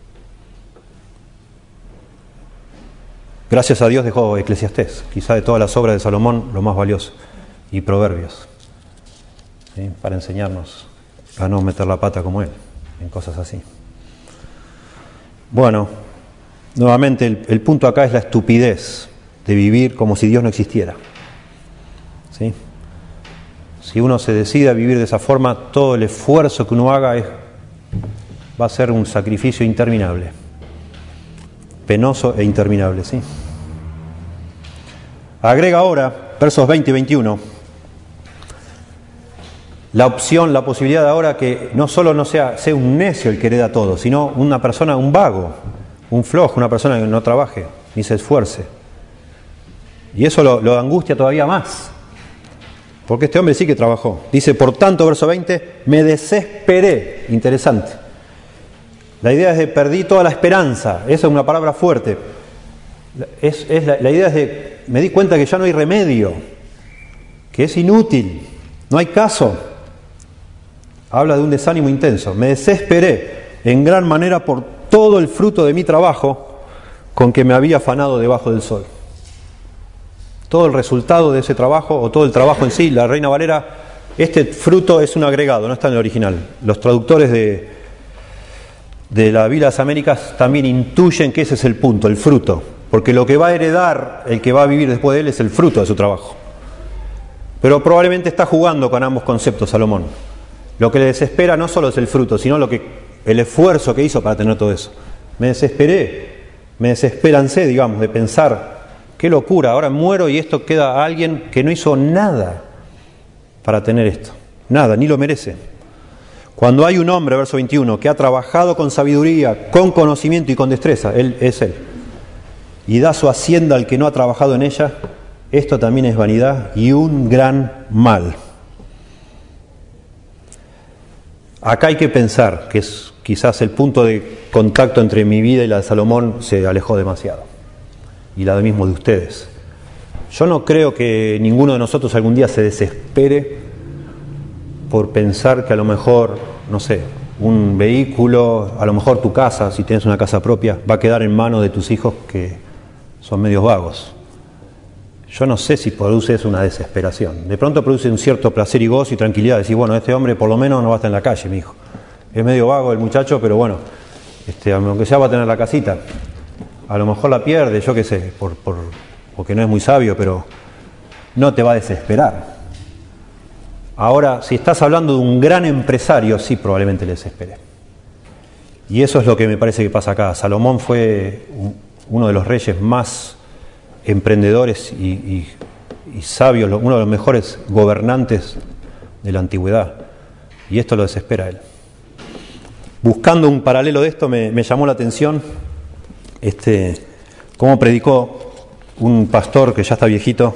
Gracias a Dios dejó Eclesiastés, quizá de todas las obras de Salomón lo más valioso, y Proverbios, ¿sí? Para enseñarnos a no meter la pata como él, en cosas así. Bueno, nuevamente el, el punto acá es la estupidez de vivir como si Dios no existiera, ¿sí? Si uno se decide a vivir de esa forma, todo el esfuerzo que uno haga es, va a ser un sacrificio interminable. penoso e interminable, ¿sí? Agrega ahora, versos veinte y veintiuno, la opción, la posibilidad de ahora que no solo no sea, sea un necio el que hereda todo, sino una persona, un vago, un flojo, una persona que no trabaje ni se esfuerce. Y eso lo, lo angustia todavía más, porque este hombre sí que trabajó. Dice, por tanto, verso veinte, me desesperé. Interesante. La idea es de perdí toda la esperanza. Esa es una palabra fuerte. Es, es la, la idea es de, me di cuenta que ya no hay remedio, que es inútil, no hay caso. Habla de un desánimo intenso. Me desesperé en gran manera por todo el fruto de mi trabajo con que me había afanado debajo del sol. Todo el resultado de ese trabajo, o todo el trabajo en sí, la Reina Valera, este fruto es un agregado, no está en el original. Los traductores de, de la Biblia de las Américas también intuyen que ese es el punto, el fruto. Porque lo que va a heredar el que va a vivir después de él es el fruto de su trabajo. Pero probablemente está jugando con ambos conceptos Salomón. Lo que le desespera no solo es el fruto, sino lo que, el esfuerzo que hizo para tener todo eso. Me desesperé, me desesperancé, digamos, de pensar, qué locura, ahora muero y esto queda a alguien que no hizo nada para tener esto. Nada, ni lo merece. Cuando hay un hombre, verso veintiuno, que ha trabajado con sabiduría, con conocimiento y con destreza, él es él, y da su hacienda al que no ha trabajado en ella, esto también es vanidad y un gran mal. Acá hay que pensar que es quizás el punto de contacto entre mi vida y la de Salomón se alejó demasiado, y la de mismo de ustedes. Yo no creo que ninguno de nosotros algún día se desespere por pensar que a lo mejor, no sé, un vehículo, a lo mejor tu casa, si tienes una casa propia, va a quedar en manos de tus hijos que son medios vagos. Yo no sé si produce eso una desesperación. De pronto produce un cierto placer y gozo y tranquilidad. Decir, bueno, este hombre por lo menos no va a estar en la calle, mi hijo. Es medio vago el muchacho, pero bueno, este, aunque sea va a tener la casita. A lo mejor la pierde, yo qué sé, por, por, porque no es muy sabio, pero no te va a desesperar. Ahora, si estás hablando de un gran empresario, sí, probablemente le desespere. Y eso es lo que me parece que pasa acá. Salomón fue uno de los reyes más emprendedores y, y, y sabios, uno de los mejores gobernantes de la antigüedad. Y esto lo desespera a él. Buscando un paralelo de esto, me, me llamó la atención este, cómo predicó un pastor que ya está viejito,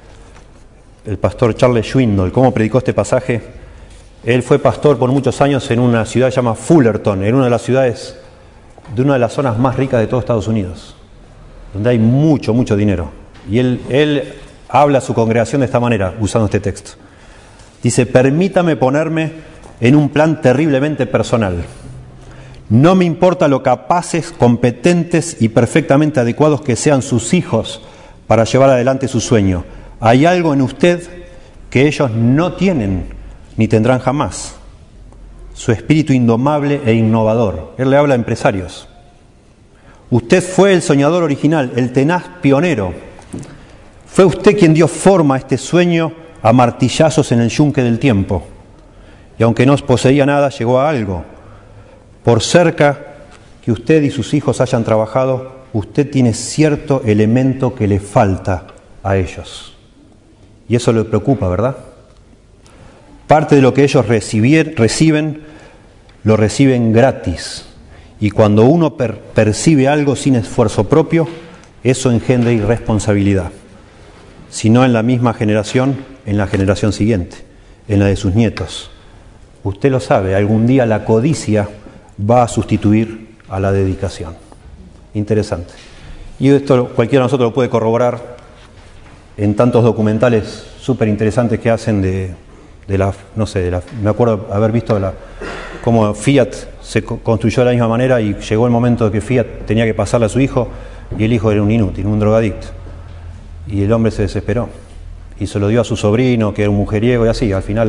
el pastor Charles Swindoll, cómo predicó este pasaje. Él fue pastor por muchos años en una ciudad llamada Fullerton, en una de las ciudades, de una de las zonas más ricas de todo Estados Unidos, donde hay mucho, mucho dinero. Y él, él habla a su congregación de esta manera, usando este texto. Dice, permítame ponerme en un plan terriblemente personal. No me importa lo capaces, competentes y perfectamente adecuados que sean sus hijos para llevar adelante su sueño. Hay algo en usted que ellos no tienen ni tendrán jamás. Su espíritu indomable e innovador. Él le habla a empresarios. Usted fue el soñador original, el tenaz pionero. Fue usted quien dio forma a este sueño a martillazos en el yunque del tiempo. Y aunque no poseía nada, llegó a algo. Por cerca que usted y sus hijos hayan trabajado, usted tiene cierto elemento que le falta a ellos. Y eso le preocupa, ¿verdad? Parte de lo que ellos recibier, reciben, lo reciben gratis. Y cuando uno per, percibe algo sin esfuerzo propio, eso engendra irresponsabilidad. Si no en la misma generación, en la generación siguiente, en la de sus nietos. Usted lo sabe, algún día la codicia va a sustituir a la dedicación. Interesante. Y esto cualquiera de nosotros lo puede corroborar en tantos documentales súper interesantes que hacen de, de la, no sé, de la, me acuerdo haber visto la, cómo Fiat se construyó de la misma manera y llegó el momento de que Fiat tenía que pasarle a su hijo y el hijo era un inútil, un drogadicto. Y el hombre se desesperó y se lo dio a su sobrino, que era un mujeriego, y así, al final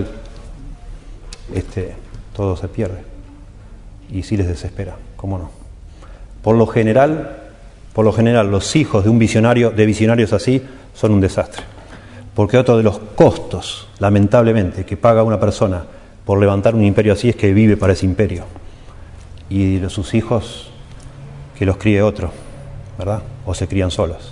este, todo se pierde. Y sí les desespera, ¿cómo no? Por lo general, por lo general, los hijos de un visionario, de visionarios así, son un desastre. Porque otro de los costos, lamentablemente, que paga una persona por levantar un imperio así es que vive para ese imperio. Y sus hijos, que los críe otro. ¿verdad? O se crían solos.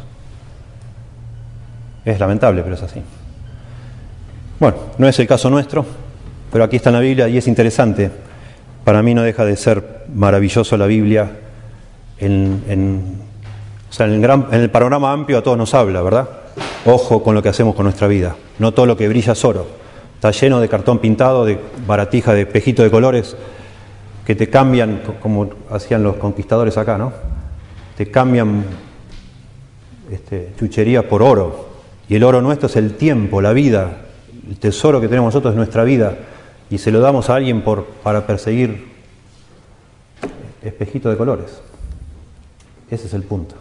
Es lamentable, pero es así. Bueno, no es el caso nuestro, pero aquí está en la Biblia y es interesante. Para mí no deja de ser maravilloso la Biblia. En, en, o sea, en, el gran, en el panorama amplio a todos nos habla, ¿verdad? Ojo con lo que hacemos con nuestra vida. No todo lo que brilla es oro. Está lleno de cartón pintado, de baratija, de espejitos de colores que te cambian, como hacían los conquistadores acá, ¿no? Te cambian este, chuchería por oro. Y el oro nuestro es el tiempo, la vida. El tesoro que tenemos nosotros es nuestra vida. Y se lo damos a alguien por, para perseguir espejitos de colores. Ese es el punto.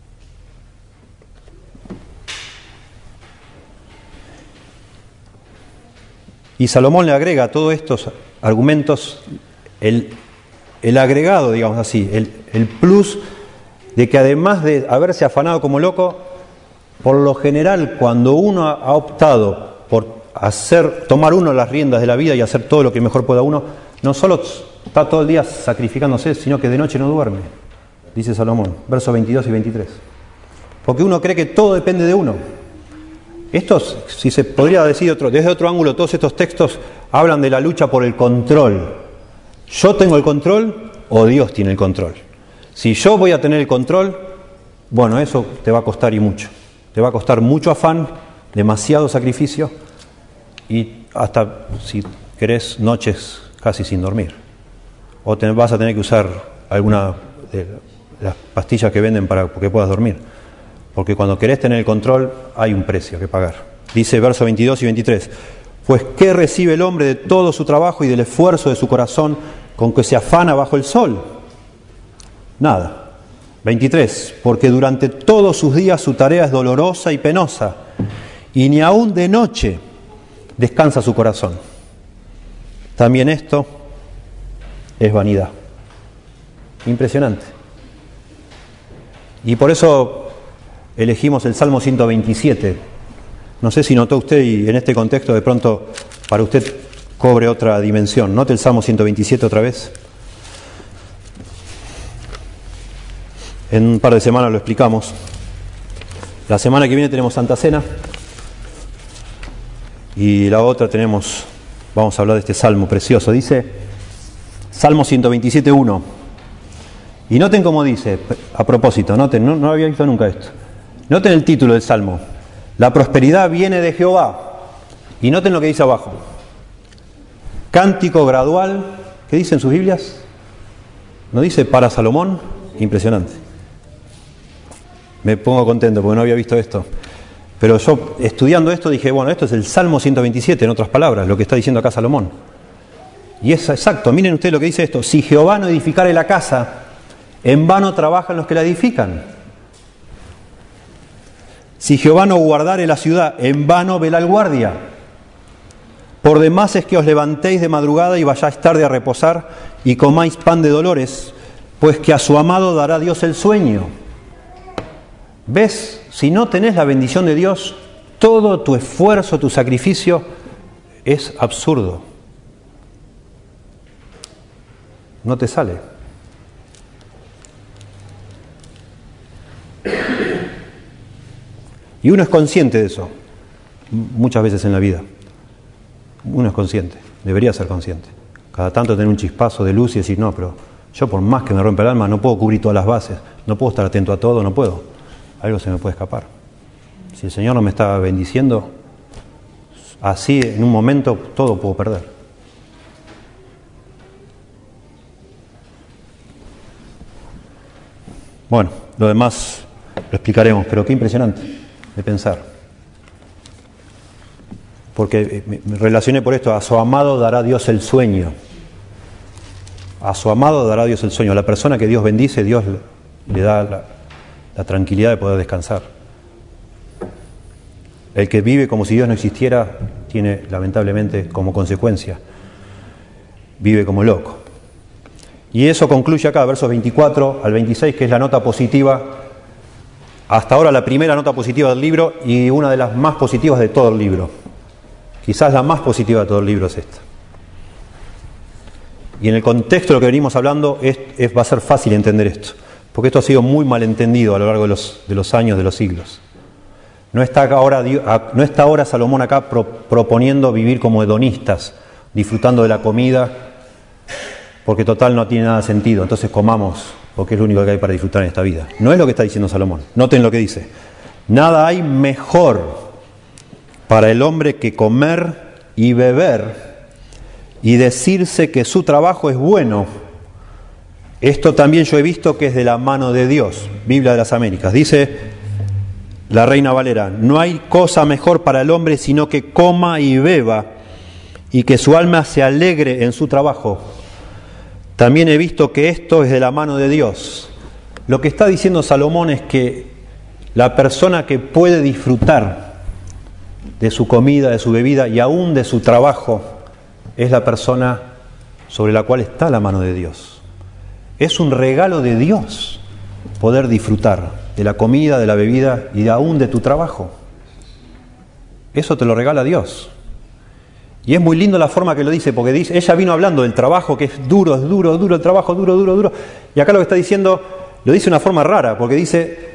Y Salomón le agrega a todos estos argumentos el, el agregado, digamos así, el, el plus de que además de haberse afanado como loco, por lo general cuando uno ha optado por hacer, tomar uno las riendas de la vida y hacer todo lo que mejor pueda uno, no solo está todo el día sacrificándose, sino que de noche no duerme, dice Salomón, versos veintidós y veintitrés. Porque uno cree que todo depende de uno. Estos, si se podría decir otro, desde otro ángulo, todos estos textos hablan de la lucha por el control. ¿Yo tengo el control o Dios tiene el control? Si yo voy a tener el control, bueno, eso te va a costar y mucho. Te va a costar mucho afán, demasiado sacrificio y hasta, si querés, noches casi sin dormir. O te, vas a tener que usar alguna de las pastillas que venden para que puedas dormir. Porque cuando querés tener el control hay un precio que pagar. Dice versos veintidós y veintitrés. Pues ¿qué recibe el hombre de todo su trabajo y del esfuerzo de su corazón con que se afana bajo el sol? Nada. veintitrés. Porque durante todos sus días su tarea es dolorosa y penosa, y ni aun de noche descansa su corazón. También esto es vanidad. Impresionante. Y por eso elegimos el Salmo ciento veintisiete. No sé si notó usted, y en este contexto de pronto para usted cobre otra dimensión. Note el Salmo ciento veintisiete otra vez. En un par de semanas lo explicamos. La semana que viene tenemos Santa Cena. Y la otra tenemos, vamos a hablar de este salmo precioso. Dice, Salmo ciento veintisiete, uno. Y noten cómo dice, a propósito, noten, no, no había visto nunca esto. Noten el título del salmo. La prosperidad viene de Jehová. Y noten lo que dice abajo. Cántico gradual. ¿Qué dicen sus Biblias? ¿No dice para Salomón? Impresionante. Me pongo contento porque no había visto esto. Pero yo, estudiando esto, dije, bueno, esto es el Salmo ciento veintisiete, en otras palabras, lo que está diciendo acá Salomón. Y es exacto, miren ustedes lo que dice esto. Si Jehová no edificare la casa, en vano trabajan los que la edifican. Si Jehová no guardare la ciudad, en vano vela el guardia. Por demás es que os levantéis de madrugada y vayáis tarde a reposar y comáis pan de dolores, pues que a su amado dará Dios el sueño. ¿Ves? Si no tenés la bendición de Dios, todo tu esfuerzo, tu sacrificio es absurdo. No te sale. Y uno es consciente de eso, muchas veces en la vida. Uno es consciente, debería ser consciente. Cada tanto tener un chispazo de luz y decir, no, pero yo por más que me rompa el alma no puedo cubrir todas las bases, no puedo estar atento a todo, no puedo. Algo se me puede escapar. Si el Señor no me está bendiciendo, así en un momento todo puedo perder. Bueno, lo demás lo explicaremos, pero qué impresionante de pensar. Porque me relacioné por esto, a su amado dará Dios el sueño. A su amado dará Dios el sueño. A la persona que Dios bendice, Dios le da la, la tranquilidad de poder descansar. El que vive como si Dios no existiera, tiene lamentablemente como consecuencia, vive como loco. Y eso concluye acá, versos veinticuatro al veintiséis, que es la nota positiva. Hasta ahora la primera nota positiva del libro y una de las más positivas de todo el libro. Quizás la más positiva de todo el libro es esta. Y en el contexto de lo que venimos hablando es, es, va a ser fácil entender esto. porque esto ha sido muy malentendido a lo largo de los, de los años, de los siglos. No está ahora, no está ahora Salomón acá pro, proponiendo vivir como hedonistas, disfrutando de la comida, porque total no tiene nada de sentido, entonces comamos, porque es lo único que hay para disfrutar en esta vida. No es lo que está diciendo Salomón. Noten lo que dice. Nada hay mejor para el hombre que comer y beber y decirse que su trabajo es bueno. Esto también yo he visto que es de la mano de Dios. Biblia de las Américas. Dice la Reina Valera: no hay cosa mejor para el hombre sino que coma y beba y que su alma se alegre en su trabajo. También he visto que esto es de la mano de Dios. Lo que está diciendo Salomón es que la persona que puede disfrutar de su comida, de su bebida y aún de su trabajo es la persona sobre la cual está la mano de Dios. Es un regalo de Dios poder disfrutar de la comida, de la bebida y aún de tu trabajo. Eso te lo regala Dios. Y es muy lindo la forma que lo dice, porque dice, ella vino hablando del trabajo, que es duro, es duro, duro el trabajo, duro, duro, duro. Y acá lo que está diciendo, lo dice de una forma rara, porque dice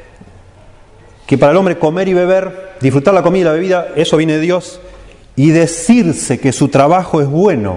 que para el hombre comer y beber, disfrutar la comida y la bebida, eso viene de Dios, y decirse que su trabajo es bueno.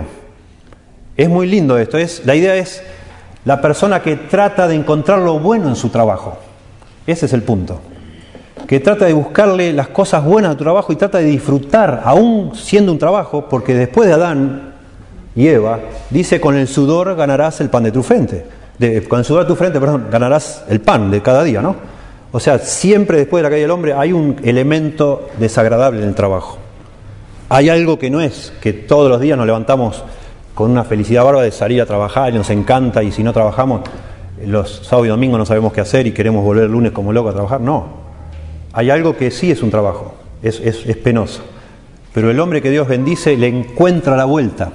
Es muy lindo esto. Es, la idea es la persona que trata de encontrar lo bueno en su trabajo. Ese es el punto. Que trata de buscarle las cosas buenas a tu trabajo y trata de disfrutar, aún siendo un trabajo, porque después de Adán y Eva, dice: con el sudor ganarás el pan de tu frente. De, con el sudor de tu frente, perdón, ganarás el pan de cada día, ¿no? O sea, siempre después de la caída del hombre hay un elemento desagradable en el trabajo. Hay algo que no es, que todos los días nos levantamos con una felicidad bárbara de salir a trabajar y nos encanta, y si no trabajamos, los sábados y domingos no sabemos qué hacer y queremos volver el lunes como locos a trabajar. No. Hay algo que sí es un trabajo, es, es, es penoso. Pero el hombre que Dios bendice le encuentra la vuelta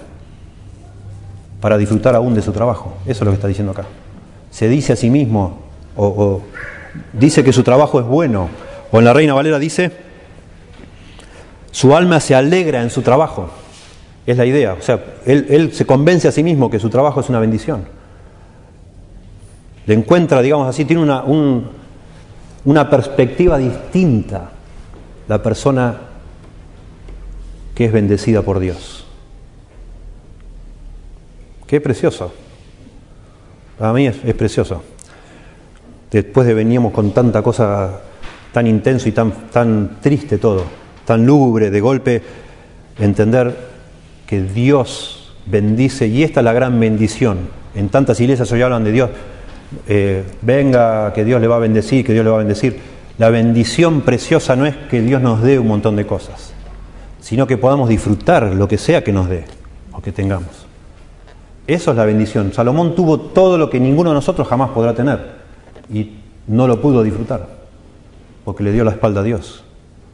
para disfrutar aún de su trabajo. Eso es lo que está diciendo acá. Se dice a sí mismo, o, o dice que su trabajo es bueno. O en la Reina Valera dice: su alma se alegra en su trabajo. Es la idea. O sea, él, él se convence a sí mismo que su trabajo es una bendición. Le encuentra, digamos así, tiene una... un una perspectiva distinta la persona que es bendecida por Dios. Qué precioso. Para mí es, es precioso. Después de veníamos con tanta cosa tan intenso y tan, tan triste todo, tan lúgubre, de golpe entender que Dios bendice, y esta es la gran bendición. En tantas iglesias hoy hablan de Dios. Eh, venga, que Dios le va a bendecir, que Dios le va a bendecir. La bendición preciosa no es que Dios nos dé un montón de cosas, sino que podamos disfrutar lo que sea que nos dé o que tengamos. Eso es la bendición. Salomón tuvo todo lo que ninguno de nosotros jamás podrá tener y no lo pudo disfrutar porque le dio la espalda a Dios.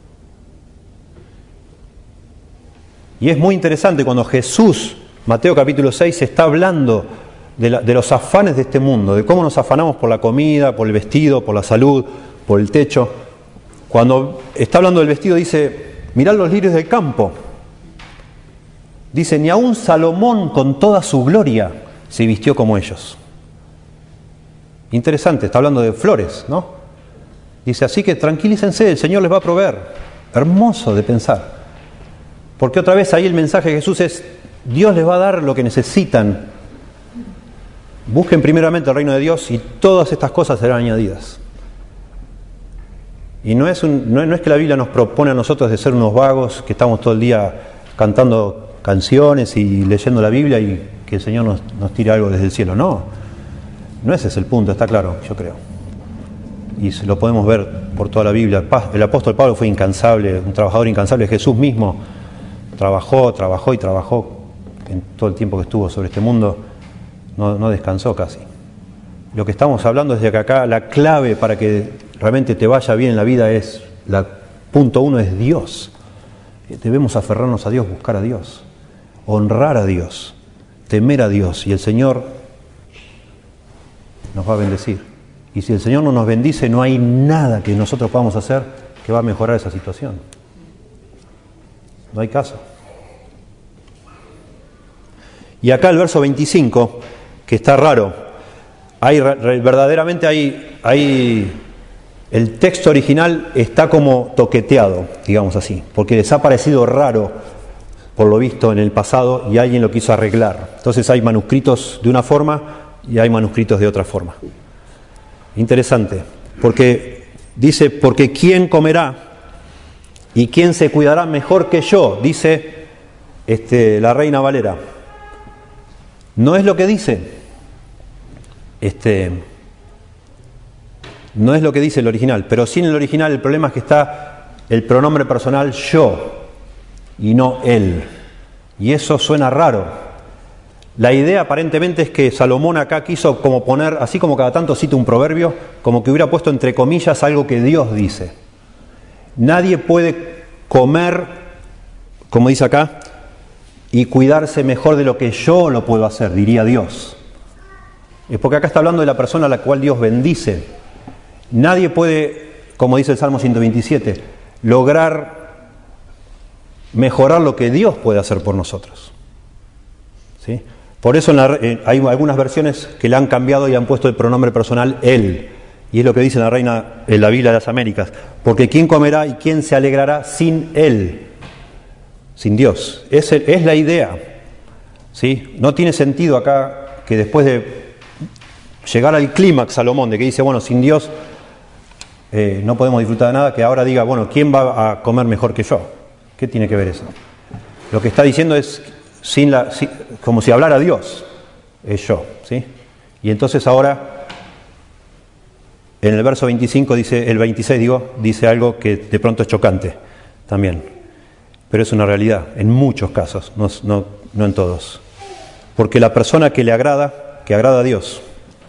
Y es muy interesante cuando Jesús, Mateo capítulo seis, está hablando De, la, de los afanes de este mundo, de cómo nos afanamos por la comida, por el vestido, por la salud, por el techo. Cuando está hablando del vestido dice: mirad los lirios del campo. Dice: ni aun Salomón con toda su gloria se vistió como ellos. Interesante, está hablando de flores, ¿no? Dice: así que tranquilícense, el Señor les va a proveer. Hermoso de pensar. Porque otra vez ahí el mensaje de Jesús es: Dios les va a dar lo que necesitan. Busquen primeramente el reino de Dios y todas estas cosas serán añadidas. Y no es, un, no, no es que la Biblia nos propone a nosotros de ser unos vagos que estamos todo el día cantando canciones y leyendo la Biblia y que el Señor nos, nos tire algo desde el cielo. No, no ese es el punto, está claro, yo creo. Y lo podemos ver por toda la Biblia. El apóstol Pablo fue incansable, un trabajador incansable. Jesús mismo trabajó, trabajó y trabajó en todo el tiempo que estuvo sobre este mundo. No, no descansó casi. Lo que estamos hablando es de que acá la clave para que realmente te vaya bien en la vida es, la punto uno es Dios. Debemos aferrarnos a Dios, buscar a Dios, honrar a Dios, temer a Dios, y el Señor nos va a bendecir. Y si el Señor no nos bendice, no hay nada que nosotros podamos hacer que va a mejorar esa situación. No hay caso. Y acá el verso veinticinco, que está raro, hay, verdaderamente hay hay, el texto original está como toqueteado, digamos así, porque les ha parecido raro, por lo visto en el pasado, y alguien lo quiso arreglar. Entonces hay manuscritos de una forma y hay manuscritos de otra forma. Interesante, porque dice, porque ¿quién comerá y quién se cuidará mejor que yo? Dice este, la Reina Valera. No es lo que dice, este, no es lo que dice el original, pero sí en el original el problema es que está el pronombre personal yo y no él, y eso suena raro. La idea aparentemente es que Salomón acá quiso como poner, así como cada tanto cita un proverbio, como que hubiera puesto entre comillas algo que Dios dice. Nadie puede comer, como dice acá, y cuidarse mejor de lo que yo lo puedo hacer, diría Dios. Es porque acá está hablando de la persona a la cual Dios bendice. Nadie puede, como dice el Salmo ciento veintisiete, lograr mejorar lo que Dios puede hacer por nosotros. ¿Sí? Por eso en la, eh, hay algunas versiones que le han cambiado y han puesto el pronombre personal él. Y es lo que dice la Reina en la Biblia de las Américas. Porque ¿quién comerá y quién se alegrará sin él? Sin Dios. Es, el, es la idea. ¿Sí? No tiene sentido acá que después de llegar al clímax Salomón, de que dice, bueno, sin Dios eh, no podemos disfrutar de nada, que ahora diga, bueno, ¿quién va a comer mejor que yo? ¿Qué tiene que ver eso? Lo que está diciendo es sin la, sin, como si hablara Dios, es yo, ¿sí? Y entonces ahora, en el verso veinticinco, dice, el veintiséis digo, dice algo que de pronto es chocante también, pero es una realidad, en muchos casos, no, no, no en todos. Porque la persona que le agrada, que agrada a Dios,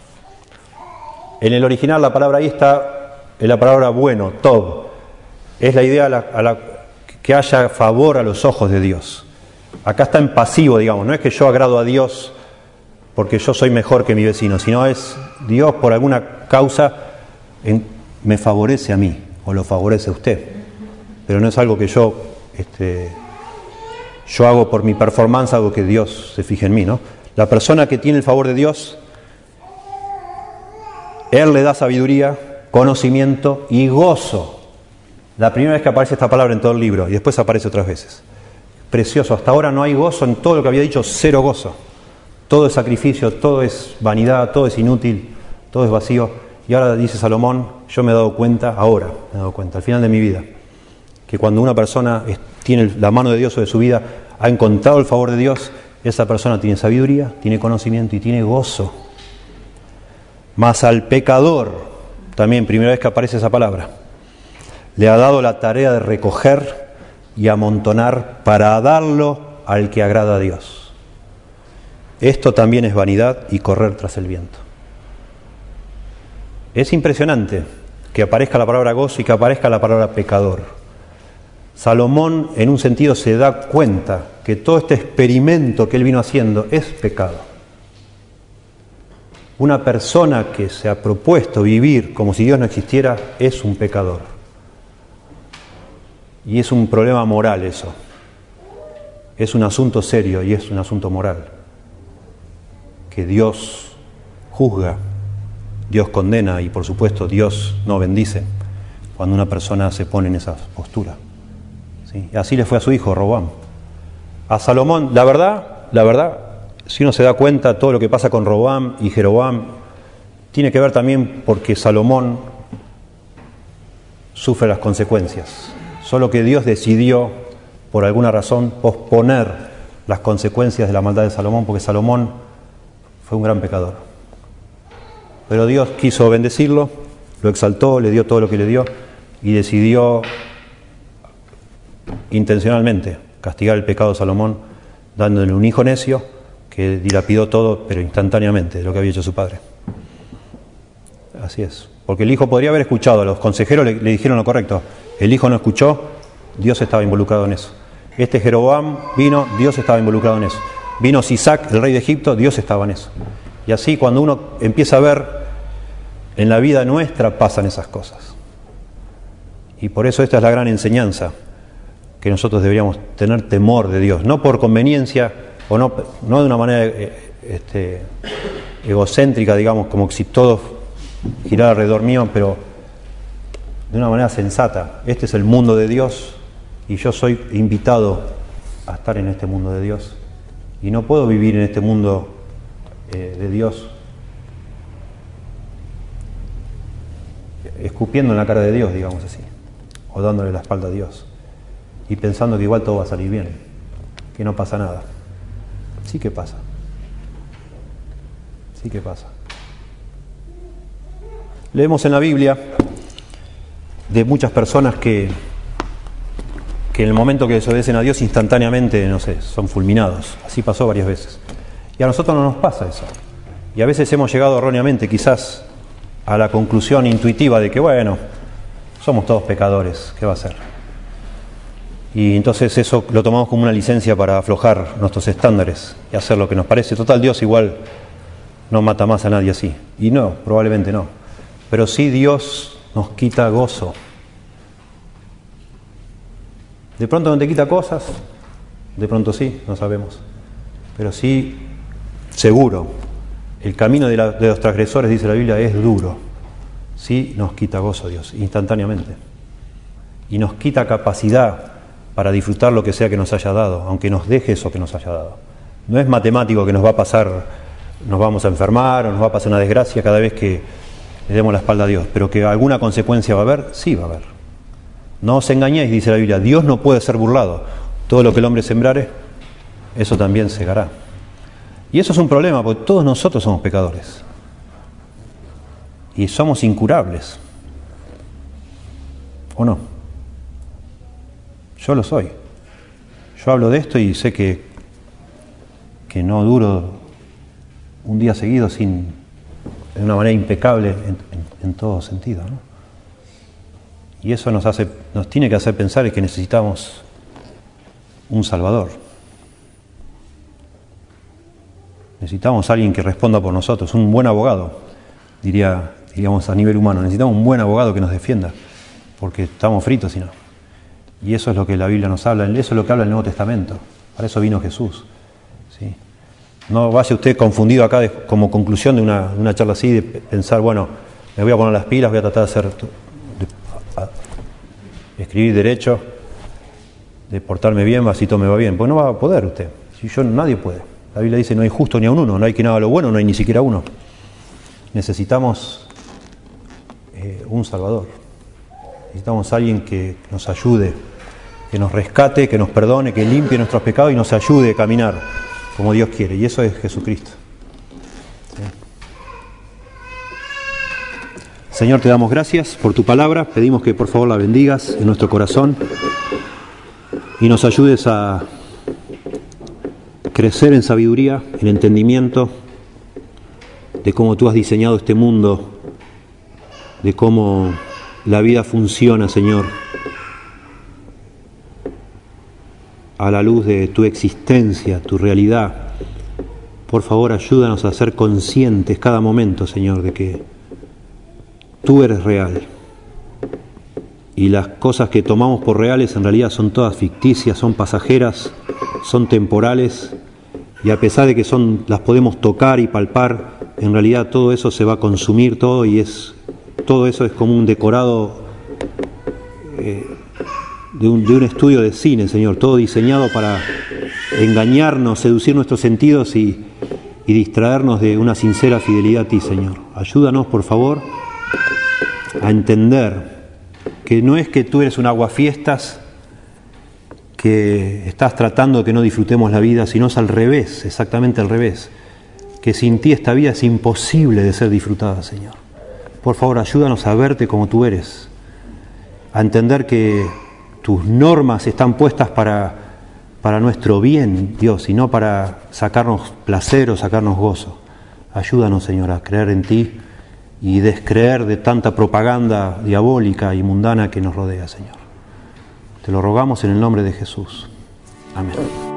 en el original la palabra ahí está, en la palabra bueno, tov, es la idea a la, a la, que haya favor a los ojos de Dios. Acá está en pasivo, digamos, no es que yo agrado a Dios porque yo soy mejor que mi vecino, sino es Dios por alguna causa en, me favorece a mí o lo favorece a usted, pero no es algo que yo este, yo hago por mi performance, algo que Dios se fije en mí, ¿no? La persona que tiene el favor de Dios, Él le da sabiduría, conocimiento y gozo. La primera vez que aparece esta palabra en todo el libro y después aparece otras veces. Precioso, hasta ahora no hay gozo en todo lo que había dicho, cero gozo. Todo es sacrificio, todo es vanidad, todo es inútil, todo es vacío. Y ahora dice Salomón, yo me he dado cuenta, ahora me he dado cuenta, al final de mi vida, que cuando una persona tiene la mano de Dios sobre su vida, ha encontrado el favor de Dios, esa persona tiene sabiduría, tiene conocimiento y tiene gozo. Mas al pecador, también primera vez que aparece esa palabra, le ha dado la tarea de recoger y amontonar para darlo al que agrada a Dios. Esto también es vanidad y correr tras el viento. Es impresionante que aparezca la palabra gozo y que aparezca la palabra pecador. Salomón, en un sentido, se da cuenta que todo este experimento que él vino haciendo es pecado. Una persona que se ha propuesto vivir como si Dios no existiera es un pecador. Y es un problema moral eso. Es un asunto serio y es un asunto moral. Que Dios juzga, Dios condena y por supuesto Dios no bendice cuando una persona se pone en esa postura. ¿Sí? Y así le fue a su hijo Roboam. A Salomón, la verdad, la verdad, si uno se da cuenta, todo lo que pasa con Roboam y Jeroboam tiene que ver también porque Salomón sufre las consecuencias. Solo que Dios decidió, por alguna razón, posponer las consecuencias de la maldad de Salomón, porque Salomón fue un gran pecador. Pero Dios quiso bendecirlo, lo exaltó, le dio todo lo que le dio, y decidió intencionalmente castigar el pecado de Salomón, dándole un hijo necio que dilapidó todo, pero instantáneamente, lo que había hecho su padre. Así es. Porque el hijo podría haber escuchado, los consejeros le, le dijeron lo correcto. El hijo no escuchó, Dios estaba involucrado en eso. Este Jeroboam vino, Dios estaba involucrado en eso. Vino Sisac, el rey de Egipto, Dios estaba en eso. Y así cuando uno empieza a ver, en la vida nuestra pasan esas cosas. Y por eso esta es la gran enseñanza, que nosotros deberíamos tener temor de Dios. No por conveniencia, o no, no de una manera eh, este, egocéntrica, digamos, como si todos girar alrededor mío, pero de una manera sensata. Este es el mundo de Dios y yo soy invitado a estar en este mundo de Dios. Y no puedo vivir en este mundo eh, de Dios escupiendo en la cara de Dios, digamos así, o dándole la espalda a Dios y pensando que igual todo va a salir bien, que no pasa nada. Sí que pasa. Sí que pasa. Leemos en la Biblia de muchas personas que, que en el momento que desobedecen a Dios instantáneamente, no sé, son fulminados. Así pasó varias veces. Y a nosotros no nos pasa eso. Y a veces hemos llegado erróneamente, quizás, a la conclusión intuitiva de que, bueno, somos todos pecadores, ¿qué va a ser? Y entonces eso lo tomamos como una licencia para aflojar nuestros estándares y hacer lo que nos parece. Total, Dios igual no mata más a nadie así. Y no, probablemente no. Pero sí Dios nos quita gozo. De pronto no te quita cosas, de pronto sí, no sabemos. Pero sí, seguro, el camino de, la, de los transgresores, dice la Biblia, es duro. Sí nos quita gozo Dios, instantáneamente. Y nos quita capacidad para disfrutar lo que sea que nos haya dado, aunque nos deje eso que nos haya dado. No es matemático que nos va a pasar, nos vamos a enfermar o nos va a pasar una desgracia cada vez que le demos la espalda a Dios, pero que alguna consecuencia va a haber, sí va a haber. No os engañéis, dice la Biblia, Dios no puede ser burlado. Todo lo que el hombre sembrare, eso también segará. Y eso es un problema, porque todos nosotros somos pecadores. Y somos incurables. ¿O no? Yo lo soy. Yo hablo de esto y sé que, que no duro un día seguido sin, de una manera impecable en, en, en todo sentido, ¿no? Y eso nos hace, nos tiene que hacer pensar que necesitamos un Salvador. Necesitamos a alguien que responda por nosotros, un buen abogado, diría, diríamos a nivel humano. Necesitamos un buen abogado que nos defienda, porque estamos fritos si no. Y eso es lo que la Biblia nos habla, eso es lo que habla el Nuevo Testamento. Para eso vino Jesús. ¿Sí? No vaya usted confundido acá de, como conclusión de una, de una charla así, de pensar, bueno, me voy a poner las pilas, voy a tratar de hacer, de, de escribir derecho, de portarme bien, así todo me va bien. Pues no va a poder usted. Si yo, nadie puede. La Biblia dice, no hay justo ni a un uno, no hay quien haga lo bueno, no hay ni siquiera uno. Necesitamos eh, un Salvador. Necesitamos a alguien que nos ayude, que nos rescate, que nos perdone, que limpie nuestros pecados y nos ayude a caminar como Dios quiere. Y eso es Jesucristo. ¿Sí? Señor, te damos gracias por tu palabra. Pedimos que por favor la bendigas en nuestro corazón y nos ayudes a crecer en sabiduría, en entendimiento de cómo tú has diseñado este mundo, de cómo la vida funciona, Señor, a la luz de tu existencia, tu realidad. Por favor, ayúdanos a ser conscientes cada momento, Señor, de que tú eres real. Y las cosas que tomamos por reales en realidad son todas ficticias, son pasajeras, son temporales. Y a pesar de que son, las podemos tocar y palpar, en realidad todo eso se va a consumir todo y es todo eso es como un decorado eh, de, un, de un estudio de cine, Señor, todo diseñado para engañarnos, seducir nuestros sentidos y, y distraernos de una sincera fidelidad a ti, Señor. Ayúdanos, por favor, a entender que no es que tú eres un aguafiestas que estás tratando de que no disfrutemos la vida, sino es al revés, exactamente al revés, que sin ti esta vida es imposible de ser disfrutada, Señor. Por favor, ayúdanos a verte como tú eres, a entender que tus normas están puestas para, para nuestro bien, Dios, y no para sacarnos placer o sacarnos gozo. Ayúdanos, Señor, a creer en ti y descreer de tanta propaganda diabólica y mundana que nos rodea, Señor. Te lo rogamos en el nombre de Jesús. Amén.